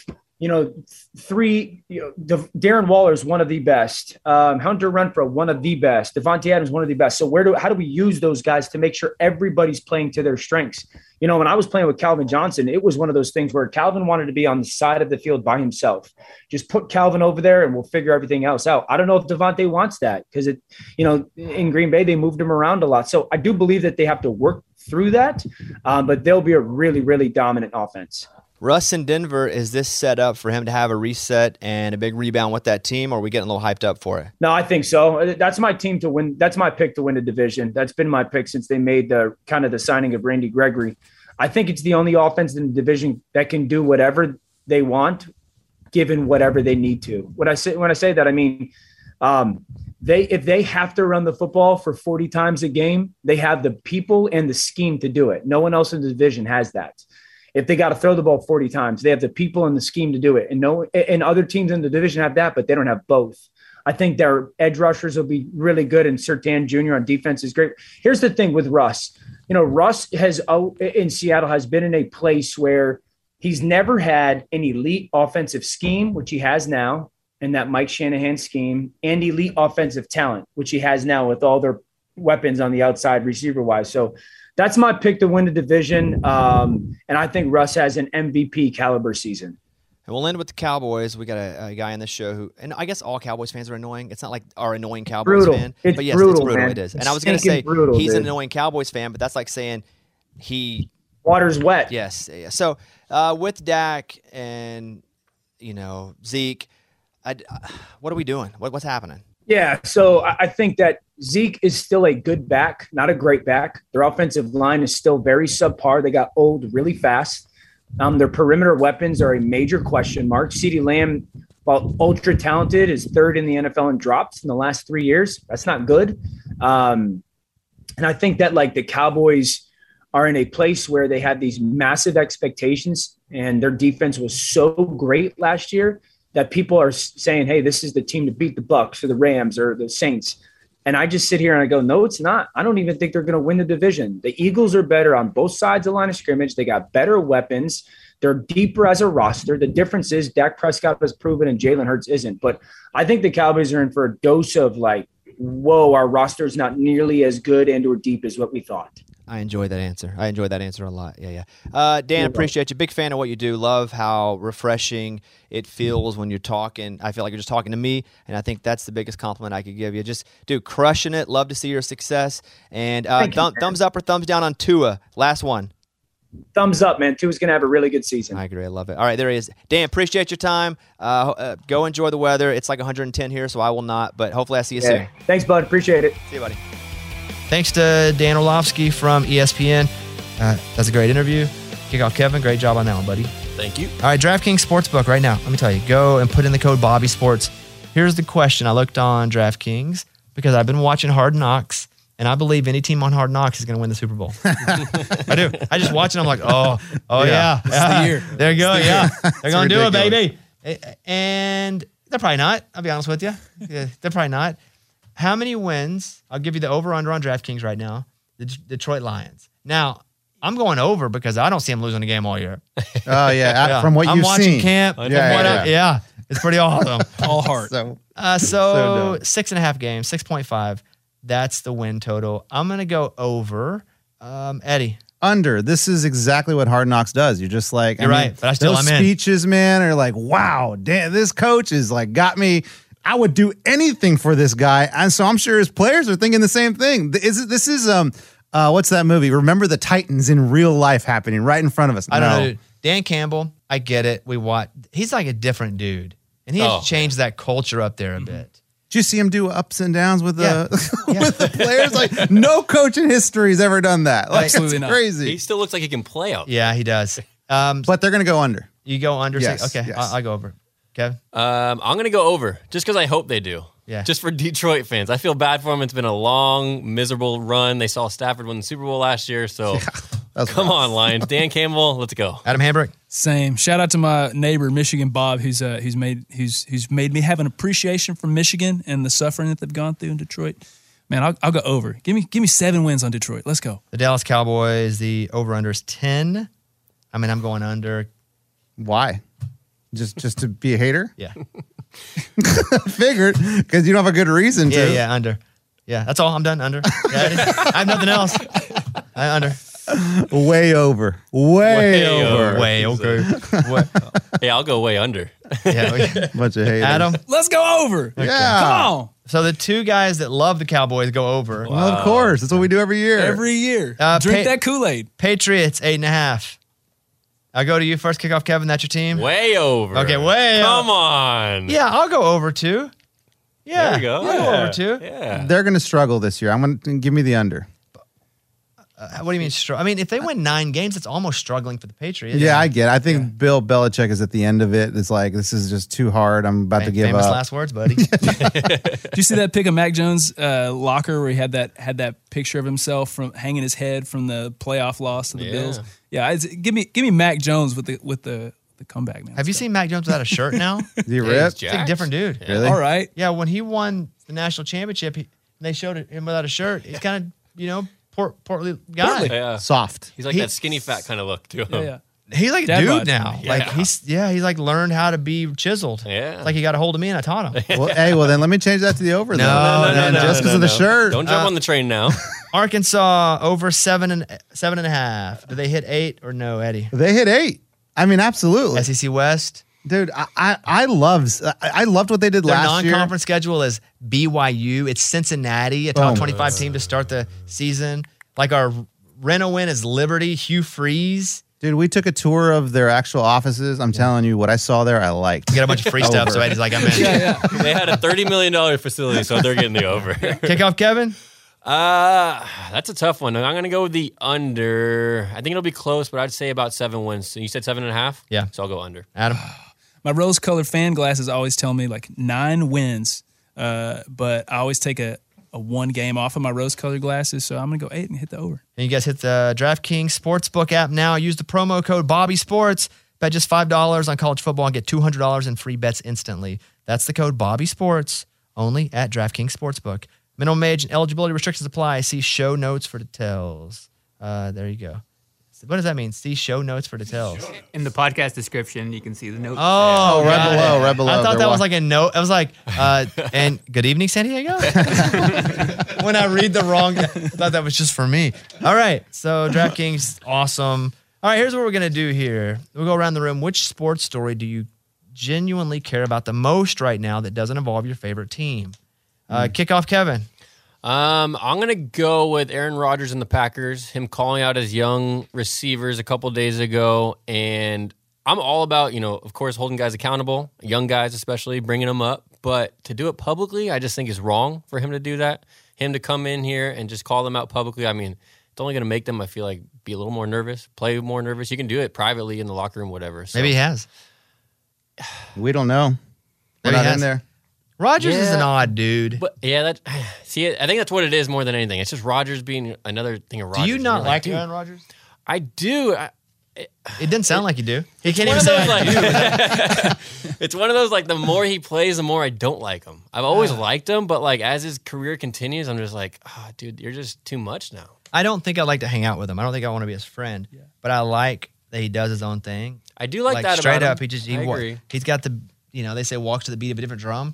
Darren Waller is one of the best. Hunter Renfrow, one of the best. Devontae Adams, one of the best. So how do we use those guys to make sure everybody's playing to their strengths? When I was playing with Calvin Johnson, it was one of those things where Calvin wanted to be on the side of the field by himself. Just put Calvin over there and we'll figure everything else out. I don't know if Devontae wants that because in Green Bay, they moved him around a lot. So I do believe that they have to work through that, but they'll be a really, really dominant offense. Russ in Denver, is this set up for him to have a reset and a big rebound with that team, or are we getting a little hyped up for it? No, I think so. That's my team to win. That's my pick to win the division. That's been my pick since they made the signing of Randy Gregory. I think it's the only offense in the division that can do whatever they want, given whatever they need to. When I say that, I mean if they have to run the football for 40 times a game, they have the people and the scheme to do it. No one else in the division has that. If they got to throw the ball 40 times, they have the people and the scheme to do it. And other teams in the division have that, but they don't have both. I think their edge rushers will be really good, and Surtain Jr. on defense is great. Here's the thing with Russ. Russ in Seattle has been in a place where he's never had an elite offensive scheme, which he has now, in that Mike Shanahan scheme, and elite offensive talent, which he has now with all their weapons on the outside receiver-wise. So that's my pick to win the division, and I think Russ has an MVP caliber season. And we'll end with the Cowboys. We got a guy on the show who, and I guess all Cowboys fans are annoying. It's not like our annoying Cowboys fan. But yes, it's brutal. Man. It is. And I was going to say he's an annoying Cowboys fan, but that's like saying water's wet. Yes. So with Dak and, Zeke, what are we doing? What's happening? Yeah, so I think that Zeke is still a good back, not a great back. Their offensive line is still very subpar. They got old really fast. Their perimeter weapons are a major question mark. CeeDee Lamb, while ultra talented, is third in the NFL in drops in the last 3 years. That's not good. And I think that the Cowboys are in a place where they had these massive expectations, and their defense was so great last year that people are saying, hey, this is the team to beat the Bucs or the Rams or the Saints. And I just sit here and I go, no, it's not. I don't even think they're going to win the division. The Eagles are better on both sides of the line of scrimmage. They got better weapons. They're deeper as a roster. The difference is Dak Prescott has proven and Jalen Hurts isn't. But I think the Cowboys are in for a dose of whoa, our roster is not nearly as good and or deep as what we thought. I enjoy that answer. A lot. Yeah. Dan, appreciate you. Big fan of what you do. Love how refreshing it feels when you're talking. I feel like you're just talking to me, and I think that's the biggest compliment I could give you. Just, dude, crushing it. Love to see your success. And thumbs up or thumbs down on Tua. Last one. Thumbs up, man. Tua's going to have a really good season. I agree. I love it. All right, there he is. Dan, appreciate your time. Go enjoy the weather. It's like 110 here, so I will not, but hopefully I see you soon. Thanks, bud. Appreciate it. See you, buddy. Thanks to Dan Orlovsky from ESPN. That's a great interview. Kickoff Kevin, great job on that one, buddy. Thank you. All right, DraftKings Sportsbook right now. Let me tell you, go and put in the code Bobby Sports. Here's the question. I looked on DraftKings because I've been watching Hard Knocks, and I believe any team on Hard Knocks is going to win the Super Bowl. I do. I just watch it. I'm like, oh yeah. It's the year. There you go. Yeah. They're going to do it, baby. And they're probably not. I'll be honest with you. Yeah, they're probably not. How many wins? I'll give you the over-under on DraftKings right now. The Detroit Lions. Now, I'm going over because I don't see them losing a game all year. Oh, yeah. From what you've seen. I'm watching camp. Yeah. It's pretty awesome. All heart. So 6.5 games, 6.5. That's the win total. I'm going to go over. Eddie. Under. This is exactly what Hard Knocks does. You're just like, You're right, but those speeches, man, are like, wow, damn, this coach is got me. I would do anything for this guy. And so I'm sure his players are thinking the same thing. This is what's that movie? Remember the Titans in real life happening right in front of us. I don't know. Dan Campbell, I get it. He's like a different dude. And he has changed that culture up there a bit. Did you see him do ups and downs with with the players? No coach in history has ever done that. Absolutely it's not. Crazy. He still looks like he can play out. Yeah, he does. But they're going to go under. You go under? Yes, Okay, yes. I'll go over. Kevin? I'm going to go over just because I hope they do. Yeah. Just for Detroit fans. I feel bad for them. It's been a long, miserable run. They saw Stafford win the Super Bowl last year, so come on, Lions. Dan Campbell, let's go. Adam Hambrick? Same. Shout out to my neighbor, Michigan Bob, who's made me have an appreciation for Michigan and the suffering that they've gone through in Detroit. Man, I'll go over. Give me 7 wins on Detroit. Let's go. The Dallas Cowboys, the over-under is 10. I mean, I'm going under. Why? Just to be a hater? Yeah. Figured, because you don't have a good reason to. Yeah, under. Yeah, that's all. I'm done. Under. Yeah, I have nothing else. Under. Way over. Way over. Way over. Hey, I'll go way under. Yeah, bunch of haters. Adam, let's go over. Yeah. Come on. So the two guys that love the Cowboys go over. Well, of course. That's what we do every year. Every year. Drink that Kool-Aid. Patriots, 8.5. I'll go to you first. Kickoff, Kevin. That's your team. Way over. Okay, way Come on. Yeah, I'll go over too. Yeah, There you go. I'll go over too. Yeah. They're going to struggle this year. I'm going to give me the under. What do you mean? I mean, if they win 9 games, it's almost struggling for the Patriots. Yeah, I get it. I think Bill Belichick is at the end of it. It's like, this is just too hard. I'm about to give Famous up. last words, buddy. Did you see that pic of Mac Jones' locker where he had that picture of himself from hanging his head from the playoff loss to the Bills? Yeah, give me Mac Jones with the comeback, man. Have you seen Mac Jones without a shirt now? Is he ripped? He's like a different dude. Yeah. Really? All right. Yeah, when he won the national championship, they showed him without a shirt. He's kind of, portly guy. Yeah. Soft. He's like that skinny fat kind of look to him. Yeah. He's like a Dad dude bod. now. Yeah. Like he's like learned how to be chiseled. Yeah. It's like he got a hold of me and I taught him. Well, then let me change that to the over. No, then. no, Just because of the shirt. Don't jump on the train now. Arkansas over 7.5. Do they hit 8 or no, Eddie? They hit 8. I mean, absolutely. SEC West. Dude, I loved what they did Their last year. non-conference schedule is BYU. It's Cincinnati, a top 25 team to start the season. Like our Reno win is Liberty, Hugh Freeze. Dude, we took a tour of their actual offices. I'm telling you, what I saw there, I liked. You got a bunch of free stuff, so Eddie's like, I'm in. They had a $30 million facility, so they're getting the over. Kickoff, Kevin? That's a tough one. I'm going to go with the under. I think it'll be close, but I'd say about 7 wins. So you said 7.5? Yeah. So I'll go under. Adam? My rose-colored fan glasses always tell me like 9 wins, but I always take a 1 game off of my rose-colored glasses, so I'm going to go 8 and hit the over. And you guys hit the DraftKings Sportsbook app now. Use the promo code BobbySports. Bet just $5 on college football and get $200 in free bets instantly. That's the code BobbySports, only at DraftKings Sportsbook. Minimum age and eligibility restrictions apply. See show notes for details. There you go. What does that mean? See show notes for details. In the podcast description, you can see the notes. Oh, right below. I thought that was like a note. I was like, and good evening, San Diego. When I read the wrong, I thought that was just for me. All right. So DraftKings, awesome. All right, here's what we're going to do here. We'll go around the room. Which sports story do you genuinely care about the most right now that doesn't involve your favorite team? Kickoff, Kevin. I'm going to go with Aaron Rodgers and the Packers, him calling out his young receivers a couple days ago. And I'm all about, of course, holding guys accountable, young guys especially, bringing them up. But to do it publicly, I just think is wrong for him to do that. Him to come in here and just call them out publicly. I mean, it's only going to make them, I feel like, be a little more nervous, play more nervous. You can do it privately in the locker room, whatever. So. Maybe he has. We don't know. We're Maybe not he has. in there. Rodgers is an odd dude. But yeah, I think that's what it is more than anything. It's just Rodgers being another thing of Rodgers. Do you not You're like dude, Aaron Rodgers? I do. It didn't sound like you do. He can't One even of say those, I do. it's one of those, like, the more he plays, the more I don't like him. I've always liked him, but, like, as his career continues, I'm just like, dude, you're just too much now. I don't think I'd like to hang out with him. I don't think I want to be his friend. But I like that he does his own thing. I do like that straight about up. him. I agree. He's got the, they say walks to the beat of a different drum.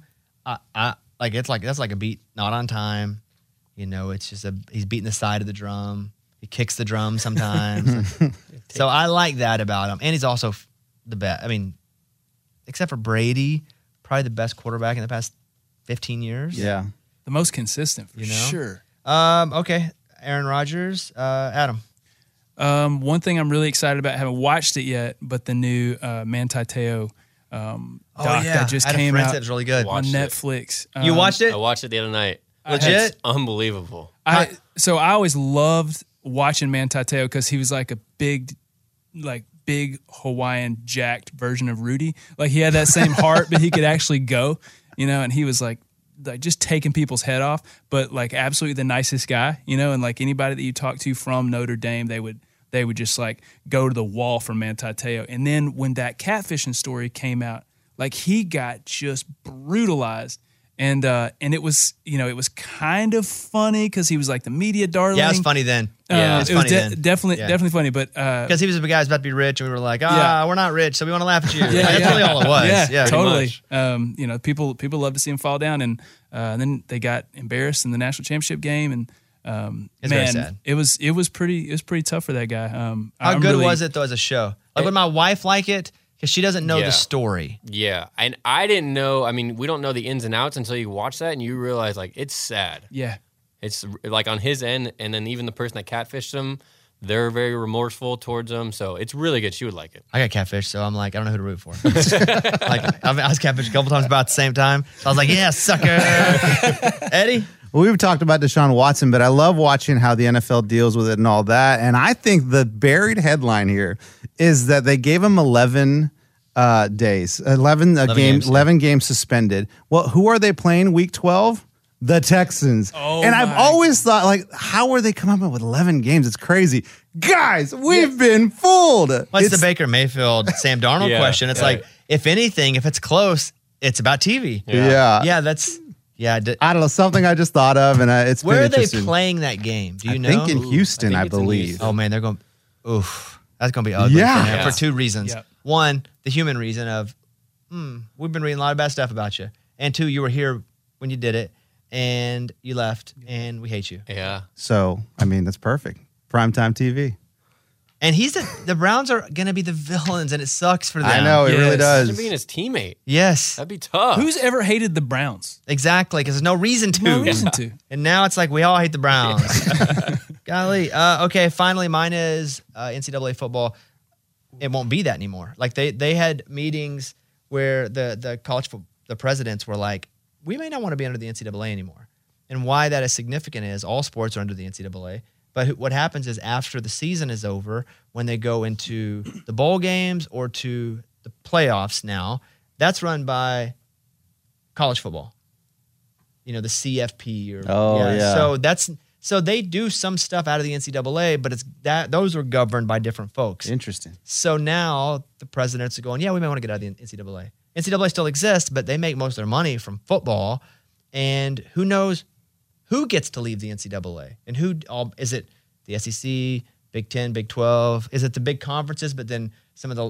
That's like a beat not on time. It's just he's beating the side of the drum. He kicks the drum sometimes. So I like that about him. And he's also the best. I mean, except for Brady, probably the best quarterback in the past 15 years. Yeah. The most consistent, for sure. Okay. Aaron Rodgers. Adam. One thing I'm really excited about, I haven't watched it yet, but the new Manti Te'o doc that just came out That's really good. on Netflix. You watched it? I watched it the other night. Legit? It's unbelievable. So I always loved watching Manti Te'o because he was like a big Hawaiian jacked version of Rudy. Like he had that same heart, but he could actually go, and he was like just taking people's head off, but like absolutely the nicest guy, and like anybody that you talk to from Notre Dame, they would they would just like go to the wall for Manti Te'o. And then when that catfishing story came out, like he got just brutalized. And it was, it was kind of funny because he was like the media darling. Yeah, it was funny then. It was definitely funny. But because he was a guy who's about to be rich, and we were like, we're not rich, so we want to laugh at you. That's really all it was. Yeah, totally. People love to see him fall down, and then they got embarrassed in the national championship game, and It's very sad. It was pretty tough for that guy. How good was it though as a show? Like, would my wife like it? Because she doesn't know the story. Yeah. And I didn't know. I mean, we don't know the ins and outs until you watch that and you realize, like, it's sad. Yeah. It's like on his end. And then even the person that catfished him, they're very remorseful towards him. So it's really good. She would like it. I got catfished, so I'm like, I don't know who to root for. Like, I was catfished a couple times about the same time. So I was like, yeah, sucker. Eddie? Well, we've talked about Deshaun Watson, but I love watching how the NFL deals with it and all that. And I think the buried headline here is that they gave him 11 days, 11 games suspended. Well, who are they playing week 12? The Texans. And I've always thought, like, how are they coming up with 11 games? It's crazy. Guys, we've been fooled. Well, it's the Baker Mayfield, Sam Darnold question. It's like, if anything, if it's close, it's about TV. Yeah, that's... Yeah, I don't know, something I just thought of, and it's where been are they interesting. playing that game? Do you know? I think in Houston, I believe. Oh man, they're going. Oof, that's going to be ugly. Yeah. For two reasons. Yeah. One, the human reason of, we've been reading a lot of bad stuff about you, and two, you were here when you did it, and you left, and we hate you. Yeah. So I mean, that's perfect. Primetime TV. And the Browns are going to be the villains, and it sucks for them. I know, it really does. Imagine being his teammate. Yes. That'd be tough. Who's ever hated the Browns? Exactly, because there's no reason to. No reason to. And now it's like we all hate the Browns. Golly. Okay, finally, mine is NCAA football. It won't be that anymore. Like they had meetings where the presidents were like, we may not want to be under the NCAA anymore. And why that is significant is all sports are under the NCAA. But what happens is after the season is over, when they go into the bowl games or to the playoffs now, that's run by college football. The CFP So they do some stuff out of the NCAA, but those are governed by different folks. Interesting. So now the presidents are going, we may want to get out of the NCAA. NCAA still exists, but they make most of their money from football, and who knows who gets to leave the NCAA? And is it the SEC, Big 10, Big 12? Is it the big conferences, but then some of the,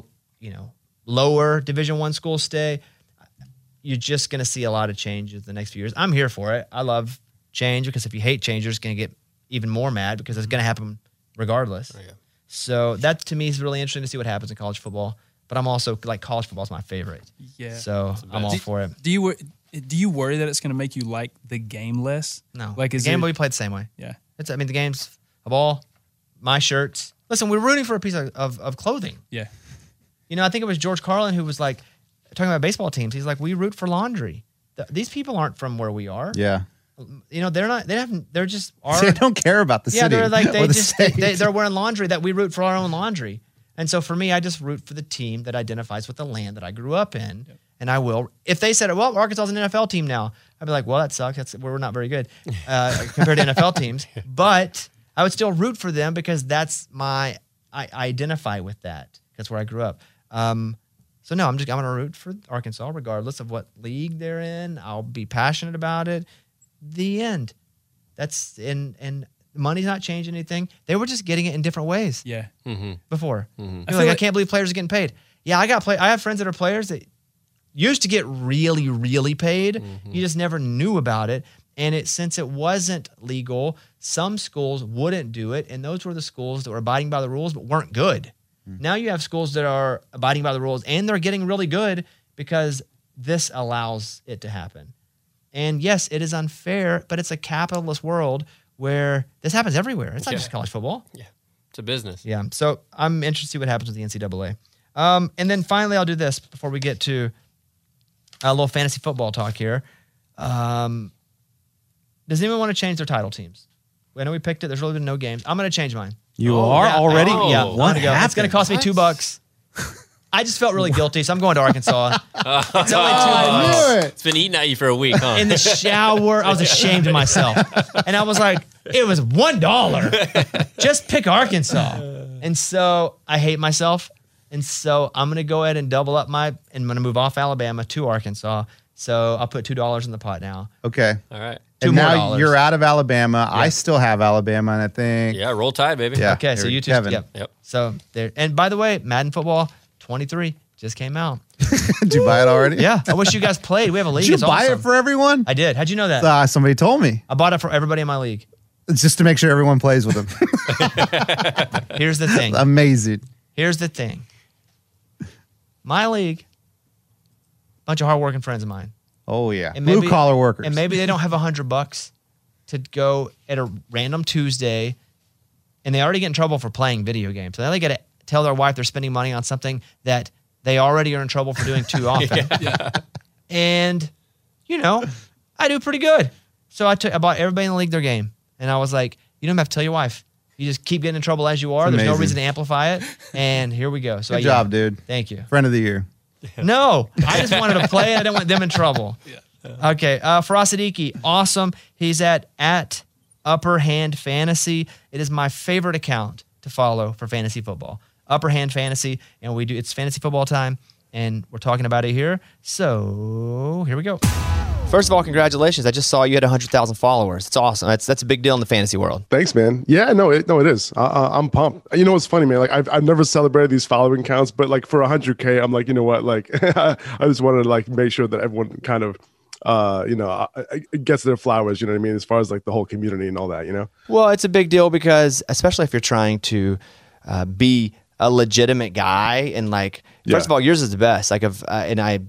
lower Division I schools stay? You're just going to see a lot of changes the next few years. I'm here for it. I love change because if you hate change, you're just going to get even more mad because it's going to happen regardless. Oh, yeah. So that to me is really interesting to see what happens in college football. But I'm also like college football is my favorite. Yeah. So I'm all for it. Do you worry that it's going to make you like the game less? No. Like the game will be played the same way. Yeah. The game's a ball, my shirts. Listen, we're rooting for a piece of clothing. Yeah. I think it was George Carlin who was like talking about baseball teams. He's like, we root for laundry. These people aren't from where we are. Yeah. They're not. They're just. They don't care about the city. Yeah, they're like they're wearing laundry that we root for our own laundry. And so for me, I just root for the team that identifies with the land that I grew up in. Yep. And I will. If they said, well, Arkansas is an NFL team now, I'd be like, well, that sucks. We're not very good compared to NFL teams. But I would still root for them because I identify with that. That's where I grew up. So no, I'm going to root for Arkansas regardless of what league they're in. I'll be passionate about it. The end. That's and money's not changing anything. They were just getting it in different ways. Yeah. Mm-hmm. Before. Mm-hmm. I can't believe players are getting paid. Yeah, I have friends that are players that used to get really, really paid. Mm-hmm. You just never knew about it. And since it wasn't legal, some schools wouldn't do it. And those were the schools that were abiding by the rules but weren't good. Mm-hmm. Now you have schools that are abiding by the rules and they're getting really good because this allows it to happen. And yes, it is unfair, but it's a capitalist world where this happens everywhere. It's not just college football. Yeah, it's a business. Yeah, so I'm interested to see what happens with the NCAA. And then finally, I'll do this before we get to a little fantasy football talk here. Does anyone want to change their title teams? I know we picked it. There's really been no games. I'm going to change mine. You are already? Yeah. What happened? It's going to cost me $2. I just felt really guilty, so I'm going to Arkansas. It's only $2. I knew it. It's been eating at you for a week, huh? In the shower, I was ashamed of myself. And I was like, it was $1. Just pick Arkansas. And so I hate myself. And so I'm going to go ahead and double up and I'm going to move off Alabama to Arkansas. So I'll put $2 in the pot now. Okay. All right. And now you're out of Alabama. Yeah. I still have Alabama, and I think. Yeah, roll tide, baby. Yeah. Okay, so you two. Yep. So there. And by the way, Madden Football 23 just came out. Did you buy it already? Yeah. I wish you guys played. We have a league. Did you buy it for everyone? I did. How'd you know that? Somebody told me. I bought it for everybody in my league. It's just to make sure everyone plays with them. Here's the thing. Amazing. Here's the thing. My league, bunch of hardworking friends of mine. Oh yeah, blue collar workers. And maybe they don't have $100 to go at a random Tuesday, and they already get in trouble for playing video games. So now they got to tell their wife they're spending money on something that they already are in trouble for doing too often. And I do pretty good. So I bought everybody in the league their game, and I was like, you don't have to tell your wife. You just keep getting in trouble as you are. There's no reason to amplify it. And here we go. So Good job, dude. Thank you. Friend of the year. No, I just wanted to play. I didn't want them in trouble. Okay. Faraz Siddiqui, awesome. He's at Upper Hand Fantasy. It is my favorite account to follow for fantasy football. Upper Hand Fantasy. And it's fantasy football time. And we're talking about it here. So here we go. First of all, congratulations. I just saw you had 100,000 followers. It's awesome. That's a big deal in the fantasy world. Thanks, man. Yeah, no, it is. I'm pumped. You know what's funny, man? Like I've never celebrated these following counts, but like for 100K, I'm like, you know what? Like I just wanted to like make sure that everyone kind of gets their flowers, you know what I mean? As far as like the whole community and all that, Well, it's a big deal because especially if you're trying to be a legitimate guy and like, first of all, yours is the best. Like and I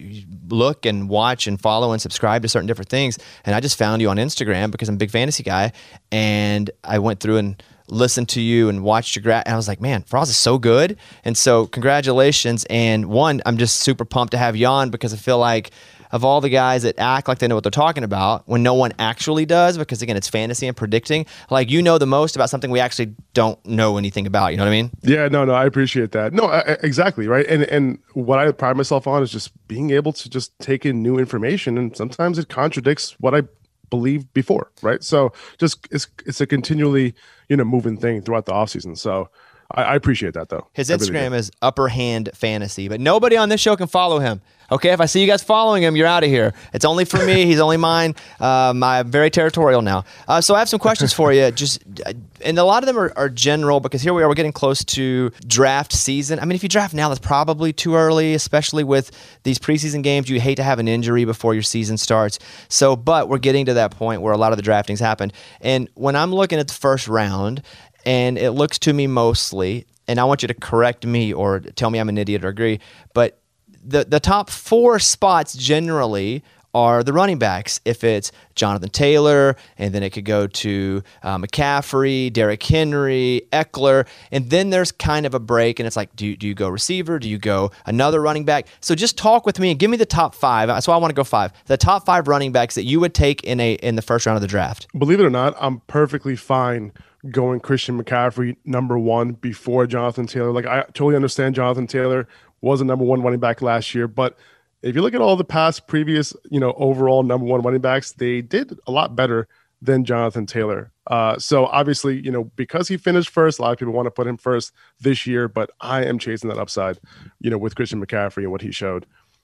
look and watch and follow and subscribe to certain different things. And I just found you on Instagram because I'm a big fantasy guy. And I went through and listened to you and watched your and I was like, man, Faraz is so good. And so congratulations. And one, I'm just super pumped to have you on because I feel like of all the guys that act like they know what they're talking about when no one actually does, because again, it's fantasy and predicting, like the most about something we actually don't know anything about. You know what I mean? Yeah, no, I appreciate that. No, exactly. Right. And what I pride myself on is just being able to just take in new information. And sometimes it contradicts what I believed before. Right. So just, it's a continually, moving thing throughout the offseason. So I appreciate that though. His Instagram is Upper Hand Fantasy, but nobody on this show can follow him. Okay, if I see you guys following him, you're out of here. It's only for me. He's only mine. I'm very territorial now. So I have some questions for you. And a lot of them are general because here we are. We're getting close to draft season. I mean, if you draft now, that's probably too early, especially with these preseason games. You hate to have an injury before your season starts. But we're getting to that point where a lot of the draftings happened. And when I'm looking at the first round, and it looks to me mostly, and I want you to correct me or tell me I'm an idiot or agree, but the top 4 spots generally are the running backs. If it's Jonathan Taylor, and then it could go to McCaffrey, Derrick Henry, Eckler, and then there's kind of a break, and it's like, do you go receiver? Do you go another running back? So just talk with me and give me the top 5. That's why I want to go 5. The top 5 running backs that you would take in the first round of the draft. Believe it or not, I'm perfectly fine going Christian McCaffrey number 1 before Jonathan Taylor. Like I totally understand Jonathan Taylor was a number 1 running back last year, but if you look at all the past previous, overall number 1 running backs, they did a lot better than Jonathan Taylor. So obviously, because he finished first, a lot of people want to put him first this year, but I am chasing that upside, with Christian McCaffrey and what he showed.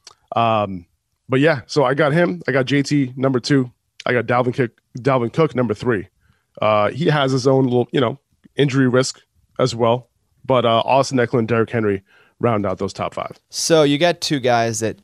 But yeah, so I got him. I got JT number 2. I got Dalvin Cook number 3. He has his own little, injury risk as well, but Austin Eckler and Derrick Henry round out those top 5. So you got 2 guys that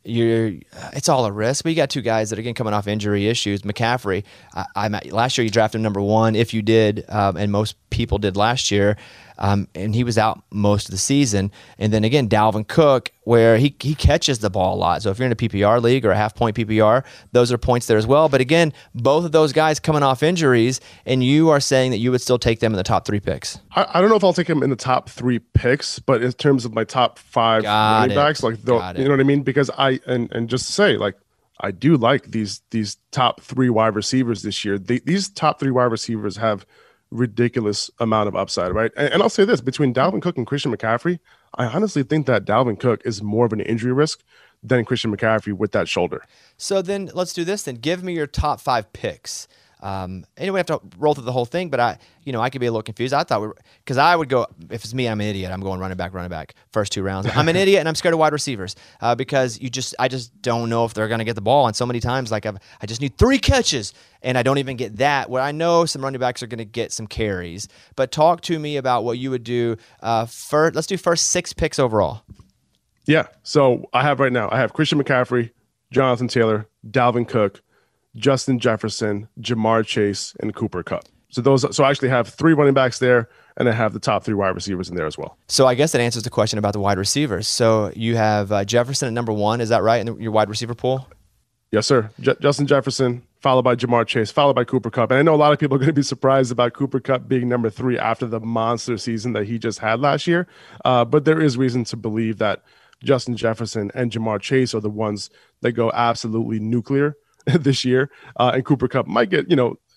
it's all a risk, but you got 2 guys that, again, coming off injury issues. McCaffrey, last year you drafted him number 1, if you did, and most people did last year, and he was out most of the season. And then again, Dalvin Cook, where he catches the ball a lot. So if you're in a PPR league or a half-point PPR, those are points there as well. But again, both of those guys coming off injuries, and you are saying that you would still take them in the top 3 picks. I don't know if I'll take him in the top 3 picks, but in terms of my top 5 running backs, like you know what I mean? Because and just to say, like, I do like these top 3 wide receivers this year. These top 3 wide receivers have ridiculous amount of upside, right? And I'll say this, between Dalvin Cook and Christian McCaffrey, I honestly think that Dalvin Cook is more of an injury risk than Christian McCaffrey with that shoulder. So then let's do this then. Give me your top 5 picks. Anyway, we have to roll through the whole thing, but I could be a little confused. I thought because I would go, if it's me, I'm an idiot. I'm going running back, first 2 rounds. I'm an idiot, and I'm scared of wide receivers because I just don't know if they're going to get the ball. And so many times, like I just need 3 catches, and I don't even get that. Where I know some running backs are going to get some carries. But talk to me about what you would do. Let's do first 6 picks overall. Yeah. So I have Christian McCaffrey, Jonathan Taylor, Dalvin Cook, Justin Jefferson, Jamar Chase, and Cooper Kupp. So I actually have 3 running backs there, and I have the top 3 wide receivers in there as well. So I guess that answers the question about the wide receivers. So you have Jefferson at number 1. Is that right in your wide receiver pool? Yes, sir. Justin Jefferson, followed by Jamar Chase, followed by Cooper Kupp. And I know a lot of people are going to be surprised about Cooper Kupp being number 3 after the monster season that he just had last year. But there is reason to believe that Justin Jefferson and Jamar Chase are the ones that go absolutely nuclear this year. And Cooper Kupp might get,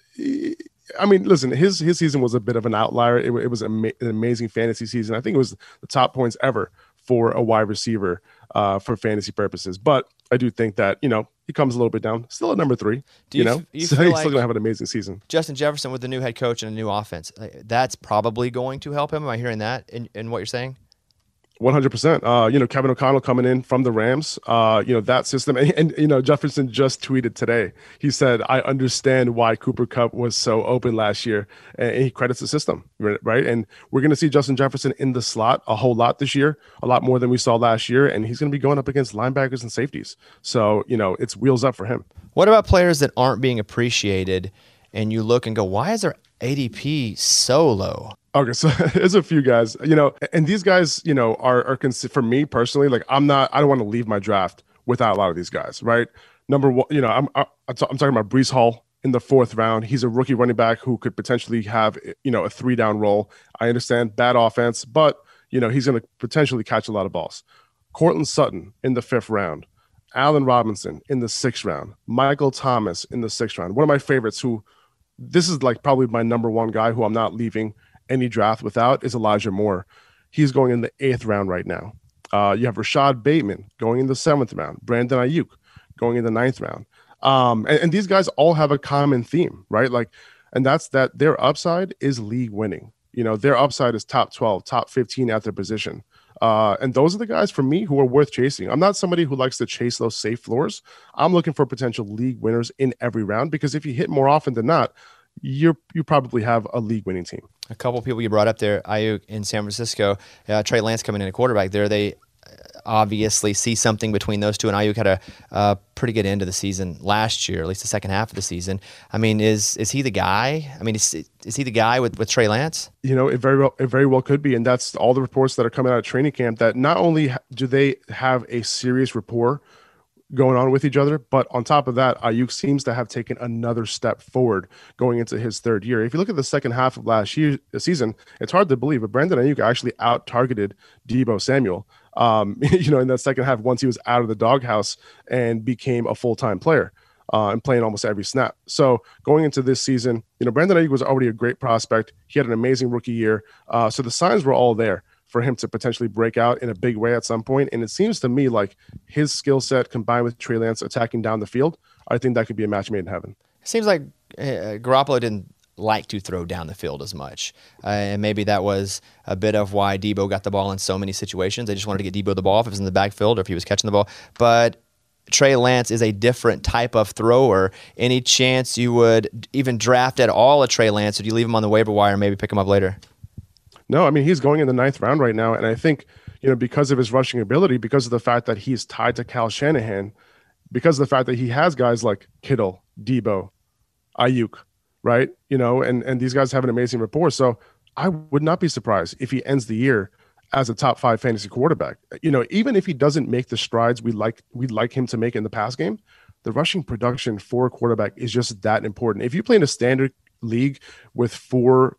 I mean, listen, his season was a bit of an outlier. It was an amazing fantasy season. I think it was the top points ever for a wide receiver for fantasy purposes. But I do think that, he comes a little bit down. Still at number 3, so he's still going to have an amazing season. Justin Jefferson with the new head coach and a new offense, that's probably going to help him. Am I hearing that in what you're saying? 100%. Kevin O'Connell coming in from the Rams, that system. And Jefferson just tweeted today. He said, I understand why Cooper Kupp was so open last year. And he credits the system, right? And we're going to see Justin Jefferson in the slot a whole lot this year, a lot more than we saw last year. And he's going to be going up against linebackers and safeties. So, it's wheels up for him. What about players that aren't being appreciated and you look and go, why is their ADP so low? Okay, so there's a few guys, and these guys, are for me personally, like I don't want to leave my draft without a lot of these guys, right? Number 1, I'm talking about Breece Hall in the 4th round. He's a rookie running back who could potentially have, a 3-down role. I understand bad offense, but, he's going to potentially catch a lot of balls. Courtland Sutton in the 5th round. Allen Robinson in the 6th round. Michael Thomas in the 6th round. One of my favorites this is like probably my number 1 guy who I'm not leaving any draft without is Elijah Moore. He's going in the 8th round right now. You have Rashad Bateman going in the 7th round. Brandon Ayuk going in the 9th round. And these guys all have a common theme, right? And that's that their upside is league winning. Their upside is top 12, top 15 at their position. And those are the guys for me who are worth chasing. I'm not somebody who likes to chase those safe floors. I'm looking for potential league winners in every round because if you hit more often than not, you probably have a league winning team. A couple of people you brought up there, Ayuk in San Francisco, Trey Lance coming in a quarterback there. They obviously see something between those two, and Ayuk had a pretty good end of the season last year, at least the second half of the season. I mean, is he the guy? I mean, is he the guy with Trey Lance? It very well could be, and that's all the reports that are coming out of training camp, that not only do they have a serious rapport going on with each other, but on top of that, Ayuk seems to have taken another step forward going into his 3rd year. If you look at the second half of last season, it's hard to believe, but Brandon Ayuk actually out-targeted Deebo Samuel, in that second half once he was out of the doghouse and became a full-time player and playing almost every snap. So going into this season, Brandon Ayuk was already a great prospect. He had an amazing rookie year. So the signs were all there for him to potentially break out in a big way at some point. And it seems to me like his skill set combined with Trey Lance attacking down the field, I think that could be a match made in heaven. It seems like Garoppolo didn't like to throw down the field as much. And maybe that was a bit of why Deebo got the ball in so many situations. They just wanted to get Deebo the ball if it was in the backfield or if he was catching the ball. But Trey Lance is a different type of thrower. Any chance you would even draft at all a Trey Lance, or do you leave him on the waiver wire and maybe pick him up later? No, I mean, he's going in the 9th round right now. And I think, because of his rushing ability, because of the fact that he's tied to Kyle Shanahan, because of the fact that he has guys like Kittle, Deebo, Ayuk, right? And these guys have an amazing rapport. So I would not be surprised if he ends the year as a top 5 fantasy quarterback. Even if he doesn't make the strides we'd like him to make in the pass game, the rushing production for a quarterback is just that important. If you play in a standard league with 4,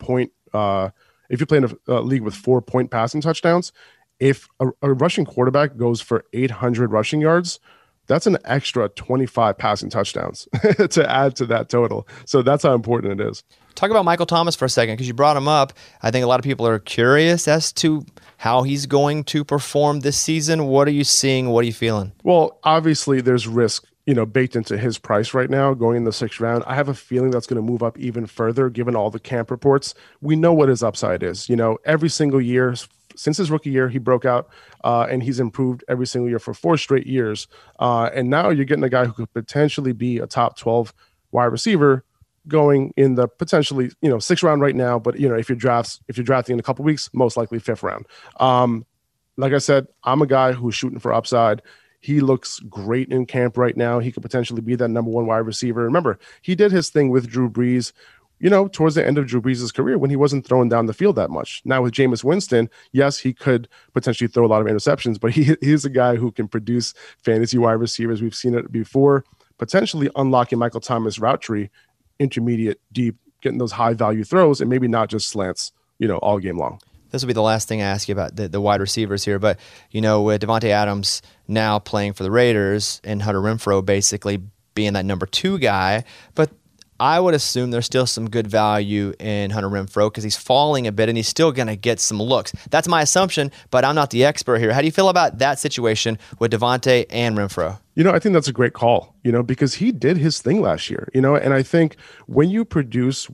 if you play in a league with 4-point passing touchdowns, if a rushing quarterback goes for 800 rushing yards, that's an extra 25 passing touchdowns to add to that total. So that's how important it is. Talk about Michael Thomas for a second, because you brought him up. I think a lot of people are curious as to how he's going to perform this season. What are you seeing? What are you feeling? Well, obviously there's risk baked into his price right now going in the 6th round. I have a feeling that's going to move up even further given all the camp reports. We know what his upside is. Every single year since his rookie year, he broke out and he's improved every single year for 4 straight years. And now you're getting a guy who could potentially be a top 12 wide receiver going in the potentially 6th round right now. But if you're drafting in a couple weeks, most likely 5th round. Like I said, I'm a guy who's shooting for upside. He looks great in camp right now. He could potentially be that number 1 wide receiver. Remember, he did his thing with Drew Brees, towards the end of Drew Brees' career when he wasn't throwing down the field that much. Now with Jameis Winston, yes, he could potentially throw a lot of interceptions, but he's a guy who can produce fantasy wide receivers. We've seen it before, potentially unlocking Michael Thomas' route tree, intermediate, deep, getting those high value throws, and maybe not just slants, all game long. This will be the last thing I ask you about the wide receivers here. But, with Davante Adams now playing for the Raiders and Hunter Renfrow basically being that number 2 guy, but I would assume there's still some good value in Hunter Renfrow because he's falling a bit and he's still going to get some looks. That's my assumption, but I'm not the expert here. How do you feel about that situation with Davante and Renfrow? I think that's a great call, because he did his thing last year, and I think when you produce,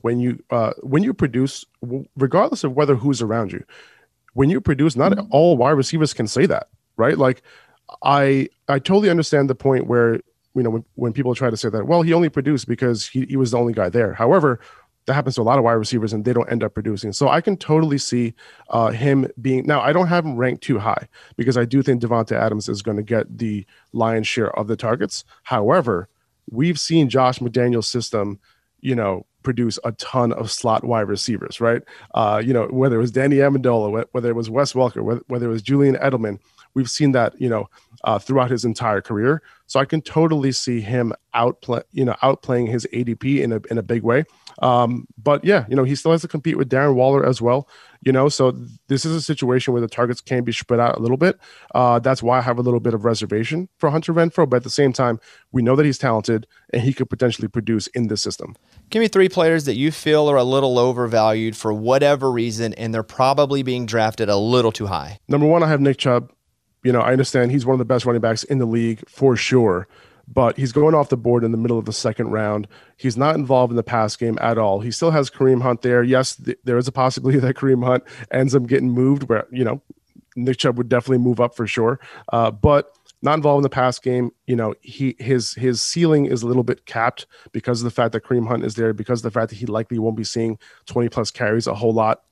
regardless of whether who's around you, when you produce, not all wide receivers can say that, right? Like I totally understand the point where, when people try to say that, well, he only produced because he was the only guy there. However, that happens to a lot of wide receivers and they don't end up producing. So I can totally see him being, now I don't have him ranked too high because I do think Davante Adams is going to get the lion's share of the targets. However, we've seen Josh McDaniel's system, produce a ton of slot wide receivers, right? Whether it was Danny Amendola, whether it was Wes Welker, whether it was Julian Edelman, we've seen that, throughout his entire career. So I can totally see him outplaying his ADP in a big way. But yeah, he still has to compete with Darren Waller as well. So this is a situation where the targets can be spread out a little bit. That's why I have a little bit of reservation for Hunter Renfrow. But at the same time, we know that he's talented and he could potentially produce in this system. Give me 3 players that you feel are a little overvalued for whatever reason, and they're probably being drafted a little too high. Number 1, I have Nick Chubb. I understand he's one of the best running backs in the league for sure, but he's going off the board in the middle of the 2nd round. He's not involved in the pass game at all. He still has Kareem Hunt there. Yes, there is a possibility that Kareem Hunt ends up getting moved where, Nick Chubb would definitely move up for sure. But not involved in the pass game. His ceiling is a little bit capped because of the fact that Kareem Hunt is there, because of the fact that he likely won't be seeing 20 plus carries a whole lot.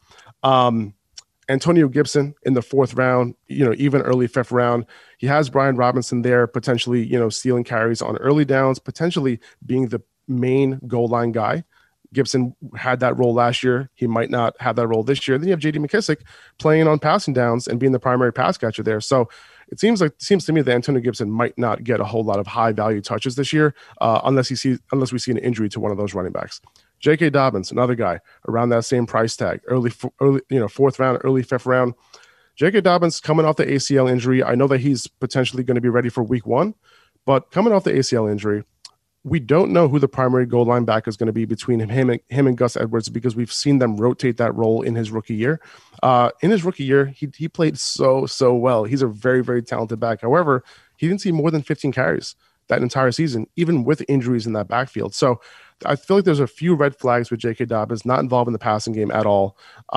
Antonio Gibson in the 4th round, even early 5th round. He has Brian Robinson there, potentially, stealing carries on early downs, potentially being the main goal line guy. Gibson had that role last year. He might not have that role this year. Then you have J.D. McKissick playing on passing downs and being the primary pass catcher there. So it seems to me that Antonio Gibson might not get a whole lot of high value touches this year, unless we see an injury to one of those running backs. J.K. Dobbins, another guy around that same price tag, early 4th round, early 5th round. J.K. Dobbins coming off the ACL injury. I know that he's potentially going to be ready for week 1, but coming off the ACL injury, we don't know who the primary goal line back is going to be between him and Gus Edwards, because we've seen them rotate that role in his rookie year. In his rookie year, he played so well. He's a very, very talented back. However, he didn't see more than 15 carries that entire season, even with injuries in that backfield. So I feel like there's a few red flags with J.K. Dobbins, not involved in the passing game at all.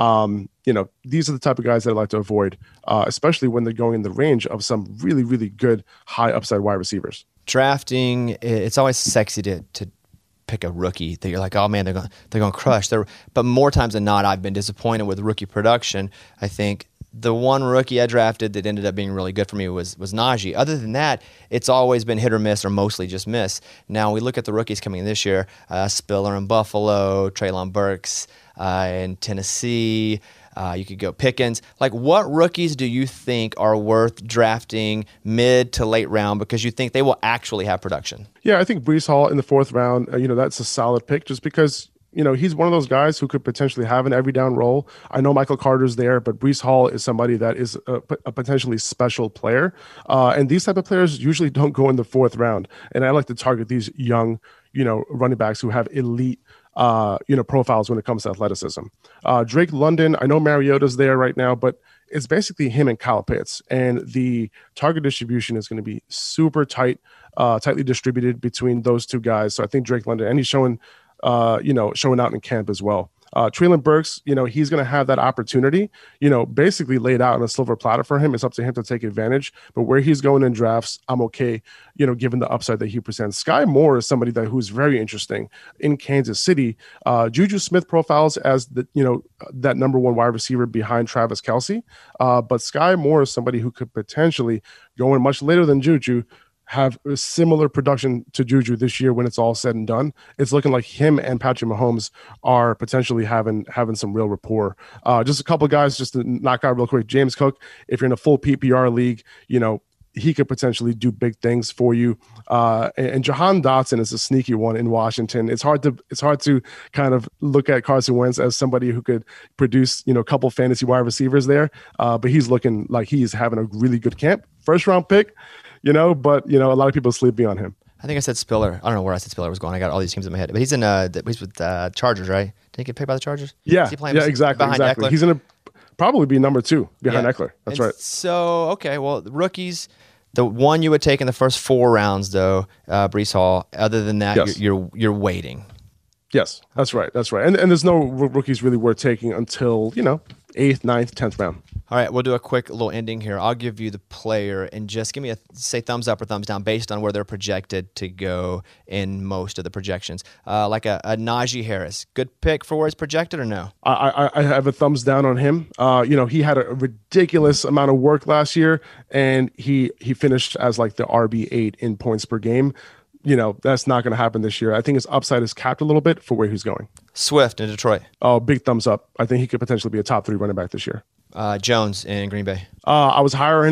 These are the type of guys that I like to avoid, especially when they're going in the range of some really, really good high upside wide receivers. Drafting, it's always sexy to pick a rookie that you're like, oh man, they're going to crush. But more times than not, I've been disappointed with rookie production. I think the one rookie I drafted that ended up being really good for me was Najee. Other than that, it's always been hit or miss, or mostly just miss. Now we look at the rookies coming in this year: Spiller in Buffalo, Treylon Burks in Tennessee. You could go Pickens. Like, what rookies do you think are worth drafting mid to late round because you think they will actually have production? Yeah, I think Breece Hall in the 4th round, that's a solid pick just because, he's one of those guys who could potentially have an every down role. I know Michael Carter's there, but Breece Hall is somebody that is a potentially special player. And these type of players usually don't go in the 4th round. And I like to target these young, running backs who have elite profiles when it comes to athleticism. Drake London, I know Mariota's there right now, but it's basically him and Kyle Pitts, and the target distribution is going to be super tightly distributed between those two guys. So I think Drake London, and he's showing out in camp as well. Treylon Burks, he's going to have that opportunity, basically laid out on a silver platter for him. It's up to him to take advantage. But where he's going in drafts, I'm okay, given the upside that he presents. Sky Moore is somebody who's very interesting in Kansas City. Juju Smith profiles as that number one wide receiver behind Travis Kelce. But Sky Moore is somebody who could potentially go in much later than Juju, have a similar production to Juju this year when it's all said and done. It's looking like him and Patrick Mahomes are potentially having some real rapport. Just a couple of guys just to knock out real quick. James Cook, if you're in a full PPR league, he could potentially do big things for you. And Jahan Dotson is a sneaky one in Washington. It's hard to kind of look at Carson Wentz as somebody who could produce, a couple fantasy wide receivers there. But he's looking like he's having a really good camp. First round pick, but a lot of people are sleeping on him. I think I said Spiller. I don't know where I said Spiller was going. I got all these teams in my head. But he's he's with Chargers, right? Did he get picked by the Chargers? Yeah, exactly. Eckler? He's going to probably be number 2 behind Eckler. That's right. So, okay, well, the rookies, the one you would take in the first 4 rounds, though, Breece Hall. Other than that, Yes. you're waiting. Yes, that's right. And there's no rookies really worth taking until, 8th, 9th, 10th round. All right, we'll do a quick little ending here. I'll give you the player and just give me say thumbs up or thumbs down based on where they're projected to go in most of the projections. Like a Najee Harris, good pick for where he's projected or no? I have a thumbs down on him. He had a ridiculous amount of work last year, and he finished as like the RB8 in points per game. That's not going to happen this year. I think his upside is capped a little bit for where he's going. Swift in Detroit. Oh, big thumbs up. I think he could potentially be a top 3 running back this year. Jones in Green Bay. I was higher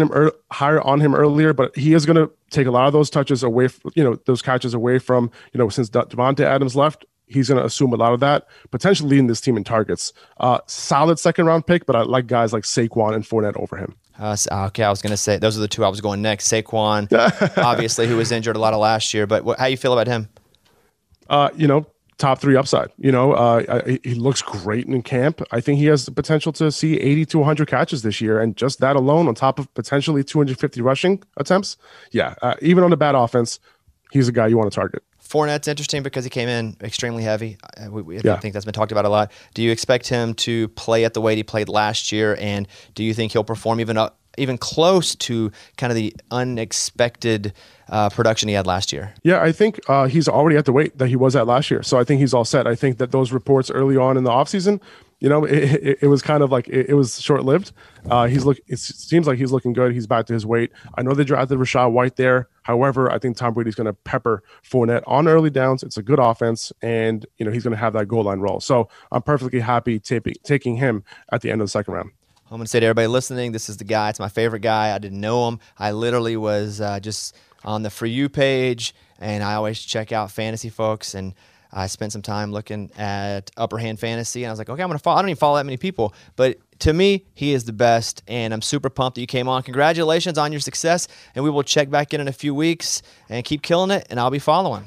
on him earlier, but he is going to take a lot of those touches away, those catches away from, since Devontae Adams left, he's going to assume a lot of that, potentially leading this team in targets. Solid second round pick, but I like guys like Saquon and Fournette over him. Okay, I was going to say, those are the 2 I was going next. Saquon, obviously, who was injured a lot of last year, but how you feel about him? Top 3 upside. He looks great in camp. I think he has the potential to see 80 to 100 catches this year, and just that alone, on top of potentially 250 rushing attempts. Yeah, even on a bad offense, he's a guy you want to target. Fournette's interesting because he came in extremely heavy. I think that's been talked about a lot. Do you expect him to play at the weight he played last year, and do you think he'll perform even close to kind of the unexpected production he had last year? Yeah, I think he's already at the weight that he was at last year. So I think he's all set. I think that those reports early on in the offseason, it was kind of like it was short-lived. It seems like he's looking good. He's back to his weight. I know they drafted Rachaad White there. However, I think Tom Brady's going to pepper Fournette on early downs. It's a good offense, and he's going to have that goal line role. So I'm perfectly happy taking him at the end of the second round. I'm going to say to everybody listening, this is the guy. It's my favorite guy. I didn't know him. I literally was just on the For You page, and I always check out fantasy folks, and I spent some time looking at Upper Hand Fantasy, and I was like, okay, I'm going to follow. I don't even follow that many people, but to me, he is the best, and I'm super pumped that you came on. Congratulations on your success, and we will check back in a few weeks and keep killing it, and I'll be following.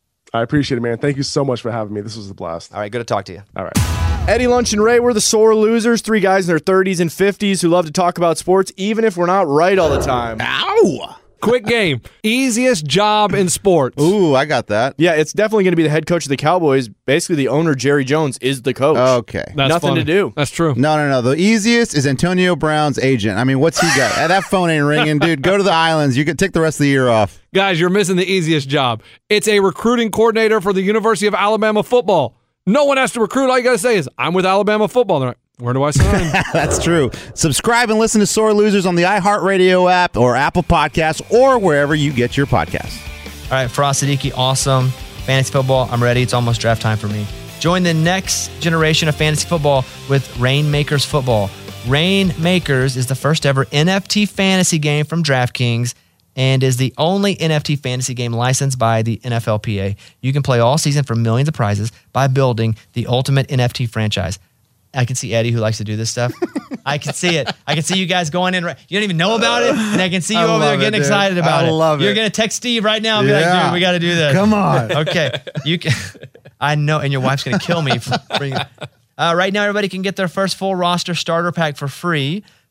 I appreciate it, man. Thank you so much for having me. This was a blast. All right, good to talk to you. All right. Eddie Lunch and Ray, we're the sore losers, 3 guys in their 30s and 50s who love to talk about sports, even if we're not right all the time. Ow! Quick game. Easiest job in sports. Ooh, I got that. Yeah, it's definitely going to be the head coach of the Cowboys. Basically, the owner, Jerry Jones, is the coach. Okay. That's nothing funny. to do. That's true. No. The easiest is Antonio Brown's agent. I mean, what's he got? That phone ain't ringing, dude. Go to the islands. You can take the rest of the year off. Guys, you're missing the easiest job. It's a recruiting coordinator for the University of Alabama football. No one has to recruit. All you got to say is, I'm with Alabama football. They're like, where do I sign? That's true. Subscribe and listen to Sore Losers on the iHeartRadio app or Apple Podcasts or wherever you get your podcasts. All right, Faraz Siddiqui, awesome. Fantasy football, I'm ready. It's almost draft time for me. Join the next generation of fantasy football with Rainmakers Football. Rainmakers is the first ever NFT fantasy game from DraftKings and is the only NFT fantasy game licensed by the NFLPA. You can play all season for millions of prizes by building the ultimate NFT franchise. I can see Eddie, who likes to do this stuff. I can see it. I can see you guys going in. You don't even know about it, and I can see you over there getting excited about it. I love it. You're going to text Steve right now and be like, dude, we got to do this. Come on. Okay. You can. I know, and your wife's going to kill me for bringing it. Right now, everybody can get their first full roster starter pack for free.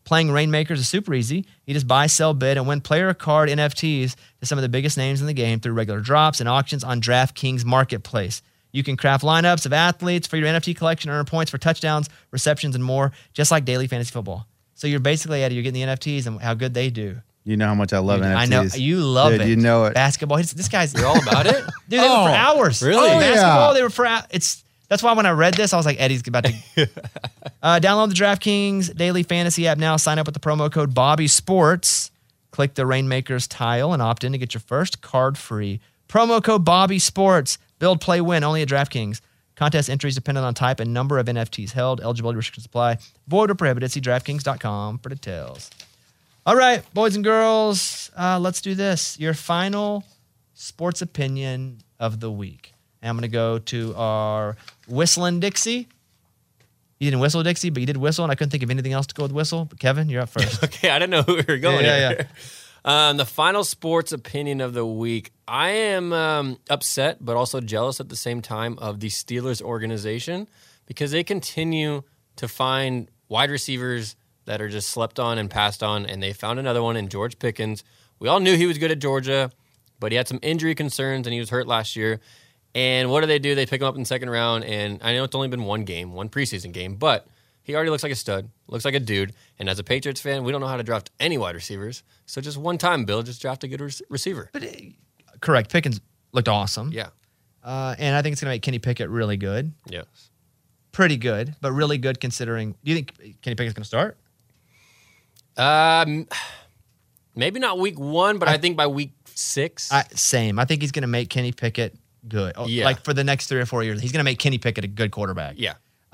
Playing Rainmakers is super easy. You just buy, sell, bid, and win player card NFTs to some of the biggest names in the game through regular drops and auctions on DraftKings Marketplace. You can craft lineups of athletes for your NFT collection, earn points for touchdowns, receptions, and more, just like daily fantasy football. So you're basically, Eddie, you're getting the NFTs and how good they do. You know how much I love NFTs. I know. You love Dude, it. You know it. Basketball. This guy's... You're all about it? Dude, they were for hours. Really? Basketball, they were for... That's why when I read this, I was like, Eddie's about to... download the DraftKings Daily Fantasy app now. Sign up with the promo code BobbySports. Click the Rainmakers tile and opt in to get your first card free. Promo code BobbySports. Build, play, win. Only at DraftKings. Contest entries dependent on type and number of NFTs held. Eligibility restrictions apply. Void or prohibited. See DraftKings.com for details. All right, boys and girls, let's do this. Your final sports opinion of the week. And I'm going to go to our Whistling Dixie. You didn't whistle, Dixie, but you did whistle, and I couldn't think of anything else to go with whistle. But Kevin, you're up first. Okay, I didn't know who we were going here. The final sports opinion of the week. I am upset, but also jealous at the same time of the Steelers organization because they continue to find wide receivers that are just slept on and passed on, and they found another one in George Pickens. We all knew he was good at Georgia, but he had some injury concerns, and he was hurt last year. And what do? They pick him up in the second round, and I know it's only been one preseason game, but he already looks like a stud, looks like a dude. And as a Patriots fan, we don't know how to draft any wide receivers. So just one time, Bill, just draft a good receiver. But correct. Pickens looked awesome. Yeah. And I think it's going to make Kenny Pickett really good. Yes. Pretty good, but really good considering. Do you think Kenny Pickett's going to start? Maybe not week 1, but I think by week 6. Same. I think he's going to make Kenny Pickett good. Yeah. Like for the next 3 or 4 years. He's going to make Kenny Pickett a good quarterback. Yeah.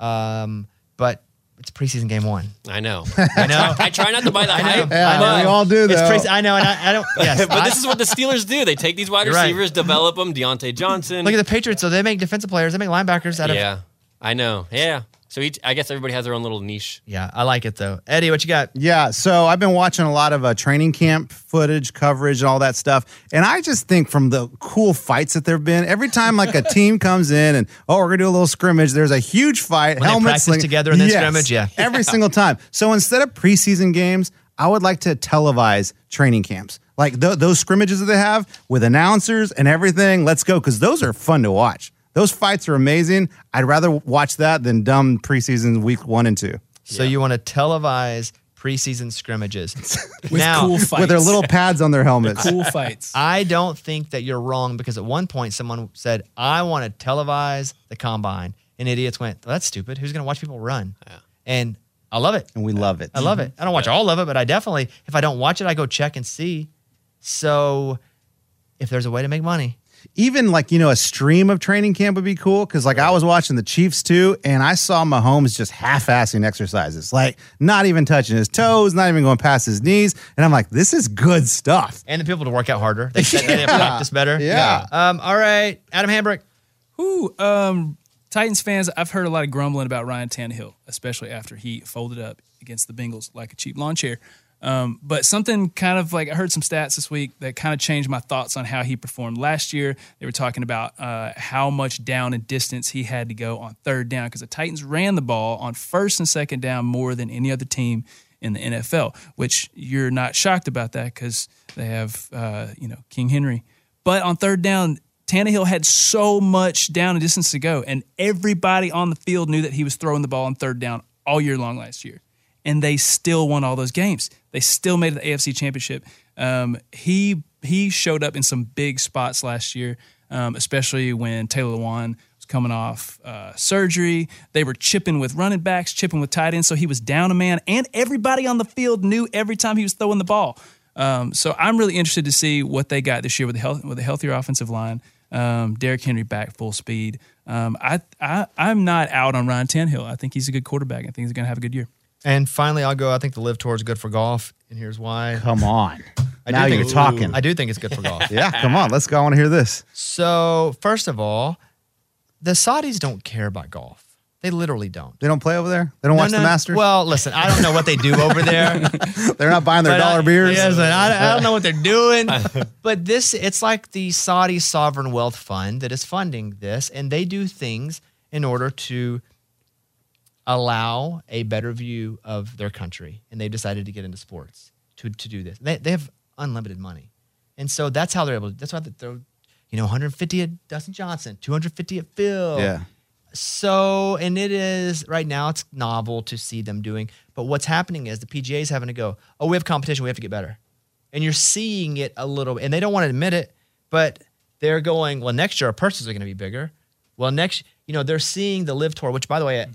But it's preseason game 1. I know. I try not to buy the hype. Yeah, we all do, though. I know, and I don't. Yes, but this is what the Steelers do. They take these wide receivers, develop them. Deontay Johnson. Look at the Patriots. So they make defensive players. They make linebackers out of. Yeah, I know. Yeah. So I guess everybody has their own little niche. Yeah, I like it though. Eddie, what you got? Yeah, so I've been watching a lot of training camp footage, coverage, and all that stuff. And I just think from the cool fights that there have been, every time like a team comes in and, we're going to do a little scrimmage, there's a huge fight. When they practice together and then scrimmage, yeah. Every single time. So instead of preseason games, I would like to televise training camps. Like those scrimmages that they have with announcers and everything, let's go, because those are fun to watch. Those fights are amazing. I'd rather watch that than dumb preseason week 1 and 2. So you want to televise preseason scrimmages with cool fights. With their little pads on their helmets. Cool fights. I don't think that you're wrong because at one point someone said, I want to televise the combine. And idiots went, that's stupid. Who's going to watch people run? Yeah. And I love it. And we love it. I love it. I don't watch all of it, but I definitely, if I don't watch it, I go check and see. So if there's a way to make money. Even like, a stream of training camp would be cool because like I was watching the Chiefs too, and I saw Mahomes just half-assing exercises, like not even touching his toes, not even going past his knees. And I'm like, this is good stuff. And the people to work out harder. They practice better. Yeah. All right, Adam Hambrick. Titans fans, I've heard a lot of grumbling about Ryan Tannehill, especially after he folded up against the Bengals like a cheap lawn chair. But something kind of like I heard some stats this week that kind of changed my thoughts on how he performed last year. They were talking about how much down and distance he had to go on third down because the Titans ran the ball on first and second down more than any other team in the NFL, which you're not shocked about that because they have, King Henry. But on third down, Tannehill had so much down and distance to go, and everybody on the field knew that he was throwing the ball on third down all year long last year. And they still won all those games. They still made it to the AFC Championship. He showed up in some big spots last year, especially when Taylor Lewan was coming off surgery. They were chipping with running backs, chipping with tight ends, so he was down a man. And everybody on the field knew every time he was throwing the ball. So I'm really interested to see what they got this year with a healthier offensive line. Derrick Henry back full speed. I'm not out on Ryan Tannehill. I think he's a good quarterback. I think he's going to have a good year. And finally, I'll go. I think the Live Tour is good for golf, and here's why. Come on. Now you're talking. I do think it's good for golf. Yeah, come on. Let's go. I want to hear this. So, first of all, the Saudis don't care about golf. They literally don't. They don't play over there? They don't watch the Masters? Well, listen, I don't know what they do over there. They're not buying their dollar beers? Yes, I don't know what they're doing. But it's like the Saudi Sovereign Wealth Fund that is funding this, and they do things in order to allow a better view of their country, and they've decided to get into sports to do this. They have unlimited money, and so that's how they're able. That's why they're 150 at Dustin Johnson, 250 at Phil. Yeah. So, and it is right now. It's novel to see them doing, but what's happening is the PGA is having to go. Oh, we have competition. We have to get better, and you're seeing it a little. And they don't want to admit it, but they're going. Well, next year our purses are going to be bigger. Well, next, they're seeing the Live Tour, which, by the way,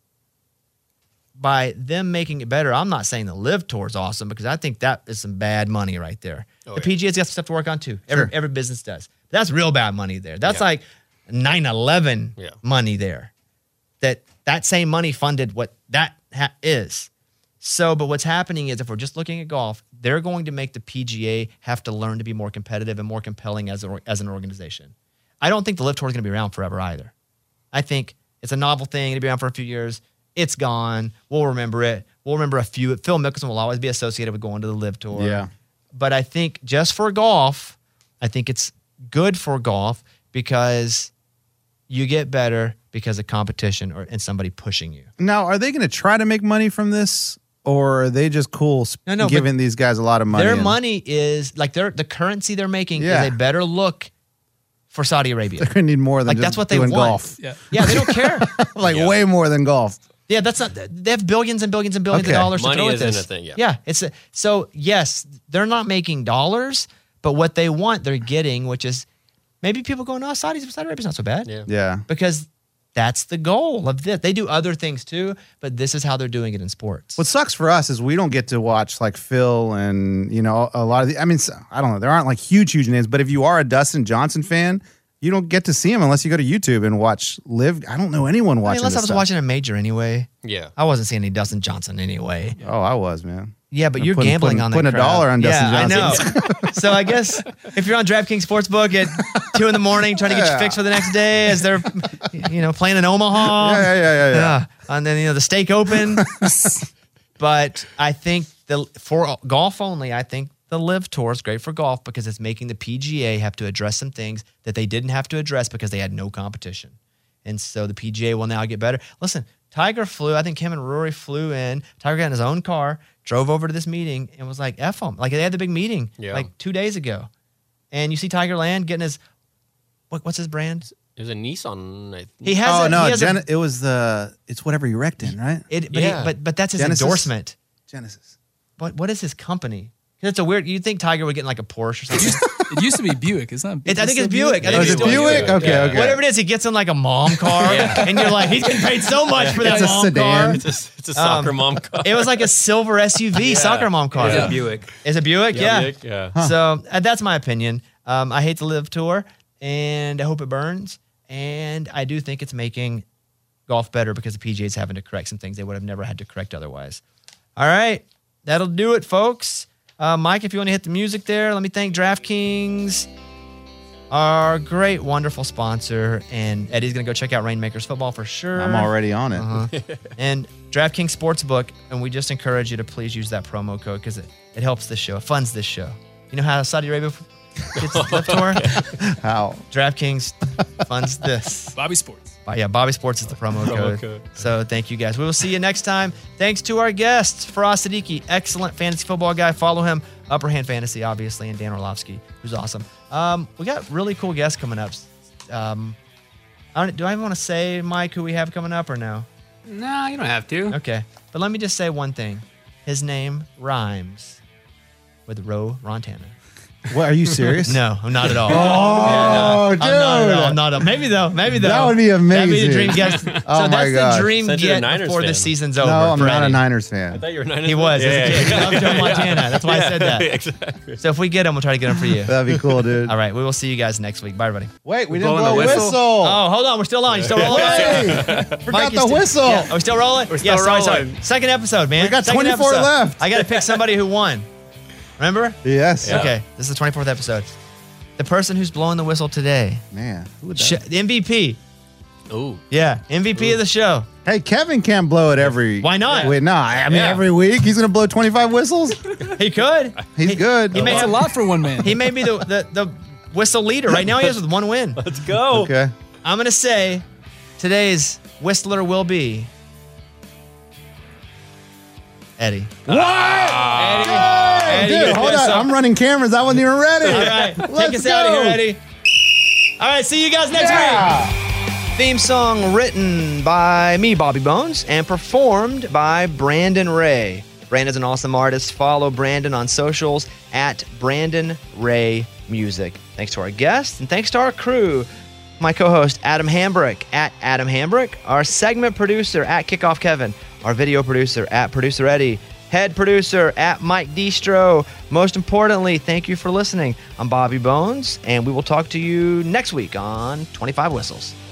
by them making it better, I'm not saying the Live Tour is awesome because I think that is some bad money right there. The PGA's got some stuff to work on too. Every business does. But that's real bad money there. That's like 9/11 money there. That same money funded what that is. So, but what's happening is if we're just looking at golf, they're going to make the PGA have to learn to be more competitive and more compelling as an organization. I don't think the Live Tour is going to be around forever either. I think it's a novel thing. It'll be around for a few years. It's gone. We'll remember it. We'll remember a few. Phil Mickelson will always be associated with going to the Live Tour. Yeah. But I think just for golf, I think it's good for golf because you get better because of competition and somebody pushing you. Now, are they going to try to make money from this, or are they just cool giving these guys a lot of money? Their money is like the currency they're making is a better look for Saudi Arabia. They're going to need more than just that's what they doing want. Golf. Yeah, they don't care. Way more than golf. Yeah, that's not. They have billions and billions and billions of dollars to throw at this. Money isn't a thing. Yeah, so yes, they're not making dollars, but what they want, they're getting, which is maybe people going, "Oh, Saudi Arabia's not so bad." Yeah, because that's the goal of this. They do other things too, but this is how they're doing it in sports. What sucks for us is we don't get to watch like Phil and a lot of the. I mean, I don't know. There aren't like huge names, but if you are a Dustin Johnson fan, you don't get to see him unless you go to YouTube and watch Live. I don't know anyone watching. Unless I was stuff. watching a major anyway. Yeah, I wasn't seeing any Dustin Johnson anyway. Oh, I was, man. Yeah, but you're gambling on that. Putting $1 on Dustin Johnson. I know. So I guess if you're on DraftKings Sportsbook at 2 a.m, trying to get your fix for the next day as they're, playing in Omaha. Yeah. And then the Stake Open. But I think for golf only, I think the Live Tour is great for golf because it's making the PGA have to address some things that they didn't have to address because they had no competition. And so the PGA will now get better. Listen, Tiger flew. I think him and Rory flew in. Tiger got in his own car, drove over to this meeting, and was like, F them. Like, they had the big meeting like 2 days ago. And you see Tiger Land getting his, what's his brand? It was a Nissan. It was it's whatever you wrecked in, right? But that's his Genesis? endorsement. Genesis. What is his company? It's a weird. You'd think Tiger would get in like a Porsche or something. It used to be Buick. It's not. I think it's Buick. Is it Buick? Okay. Whatever it is, he gets in like a mom car, and you're like, he's getting paid so much for that It's a mom sedan. car. It's a soccer mom car. It was like a silver SUV soccer mom car. It's a Buick. Is it Buick? Yeah. Buick, yeah. So that's my opinion. I hate the Live Tour, and I hope it burns. And I do think it's making golf better because the PGA is having to correct some things they would have never had to correct otherwise. All right, that'll do it, folks. Mike, if you want to hit the music there, let me thank DraftKings, our great, wonderful sponsor. And Eddie's going to go check out Rainmakers Football for sure. I'm already on it. And DraftKings Sportsbook, and we just encourage you to please use that promo code because it helps this show, it funds this show. You know how Saudi Arabia gets the Live Tour? How? DraftKings funds this. Bobby Sports. Yeah, Bobby Sports is the promo code. So thank you guys. We will see you next time. Thanks to our guests, Faraz Siddiqui, excellent fantasy football guy. Follow him, Upper Hand Fantasy, obviously, and Dan Orlovsky, who's awesome. We got really cool guests coming up. Do I even want to say, Mike, who we have coming up or no? No, you don't have to. Okay. But let me just say one thing. His name rhymes with Ro Rontana. What, are you serious? No, I'm not at all. Oh, dude. I'm not. Maybe though. That would be amazing. That'd be the dream guest. Oh, so my that's gosh. the dream Since you're a get Niners before the fan. season's over. No, I'm for not a Eddie. Niners fan. I thought you were a Niners He was. As a kid. He loved Joe Montana. That's why I said that. Exactly. So if we get him, we'll try to get him for you. That'd be cool, dude. All right. We will see you guys next week. Bye, everybody. Wait, we didn't blowing blow a the whistle. whistle? Oh, hold on. We're still on. You still rolling? Forgot the whistle. Yeah. Are we still rolling? We're still sorry. rolling. Second episode, man. We got Second 24 episode. left. I got to pick somebody who won. Remember? Yes. Yeah. Okay. This is the 24th episode. The person who's blowing the whistle today. Man. Who would that The MVP. Ooh. Yeah. MVP of the show. Hey, Kevin can't blow it every. Why not? Wait, no. I mean, every week he's going to blow 25 whistles. He could. He's good. He may That's a have, lot for one man. he may be the whistle leader. Right now he is with one win. Let's go. Okay. I'm going to say today's whistler will be Eddie. What? Eddie, Dude, you hold piss on. off. I'm running cameras. I wasn't even ready. All right, take us out of here, Eddie. All right, see you guys next week. Theme song written by me, Bobby Bones, and performed by Brandon Ray. Brandon's an awesome artist. Follow Brandon on socials at Brandon Ray Music. Thanks to our guests and thanks to our crew. My co-host, Adam Hambrick, at Adam Hambrick. Our segment producer, at Kickoff Kevin. Our video producer, at Producer Eddie. Head producer, at Mike Distro. Most importantly, thank you for listening. I'm Bobby Bones, and we will talk to you next week on 25 Whistles.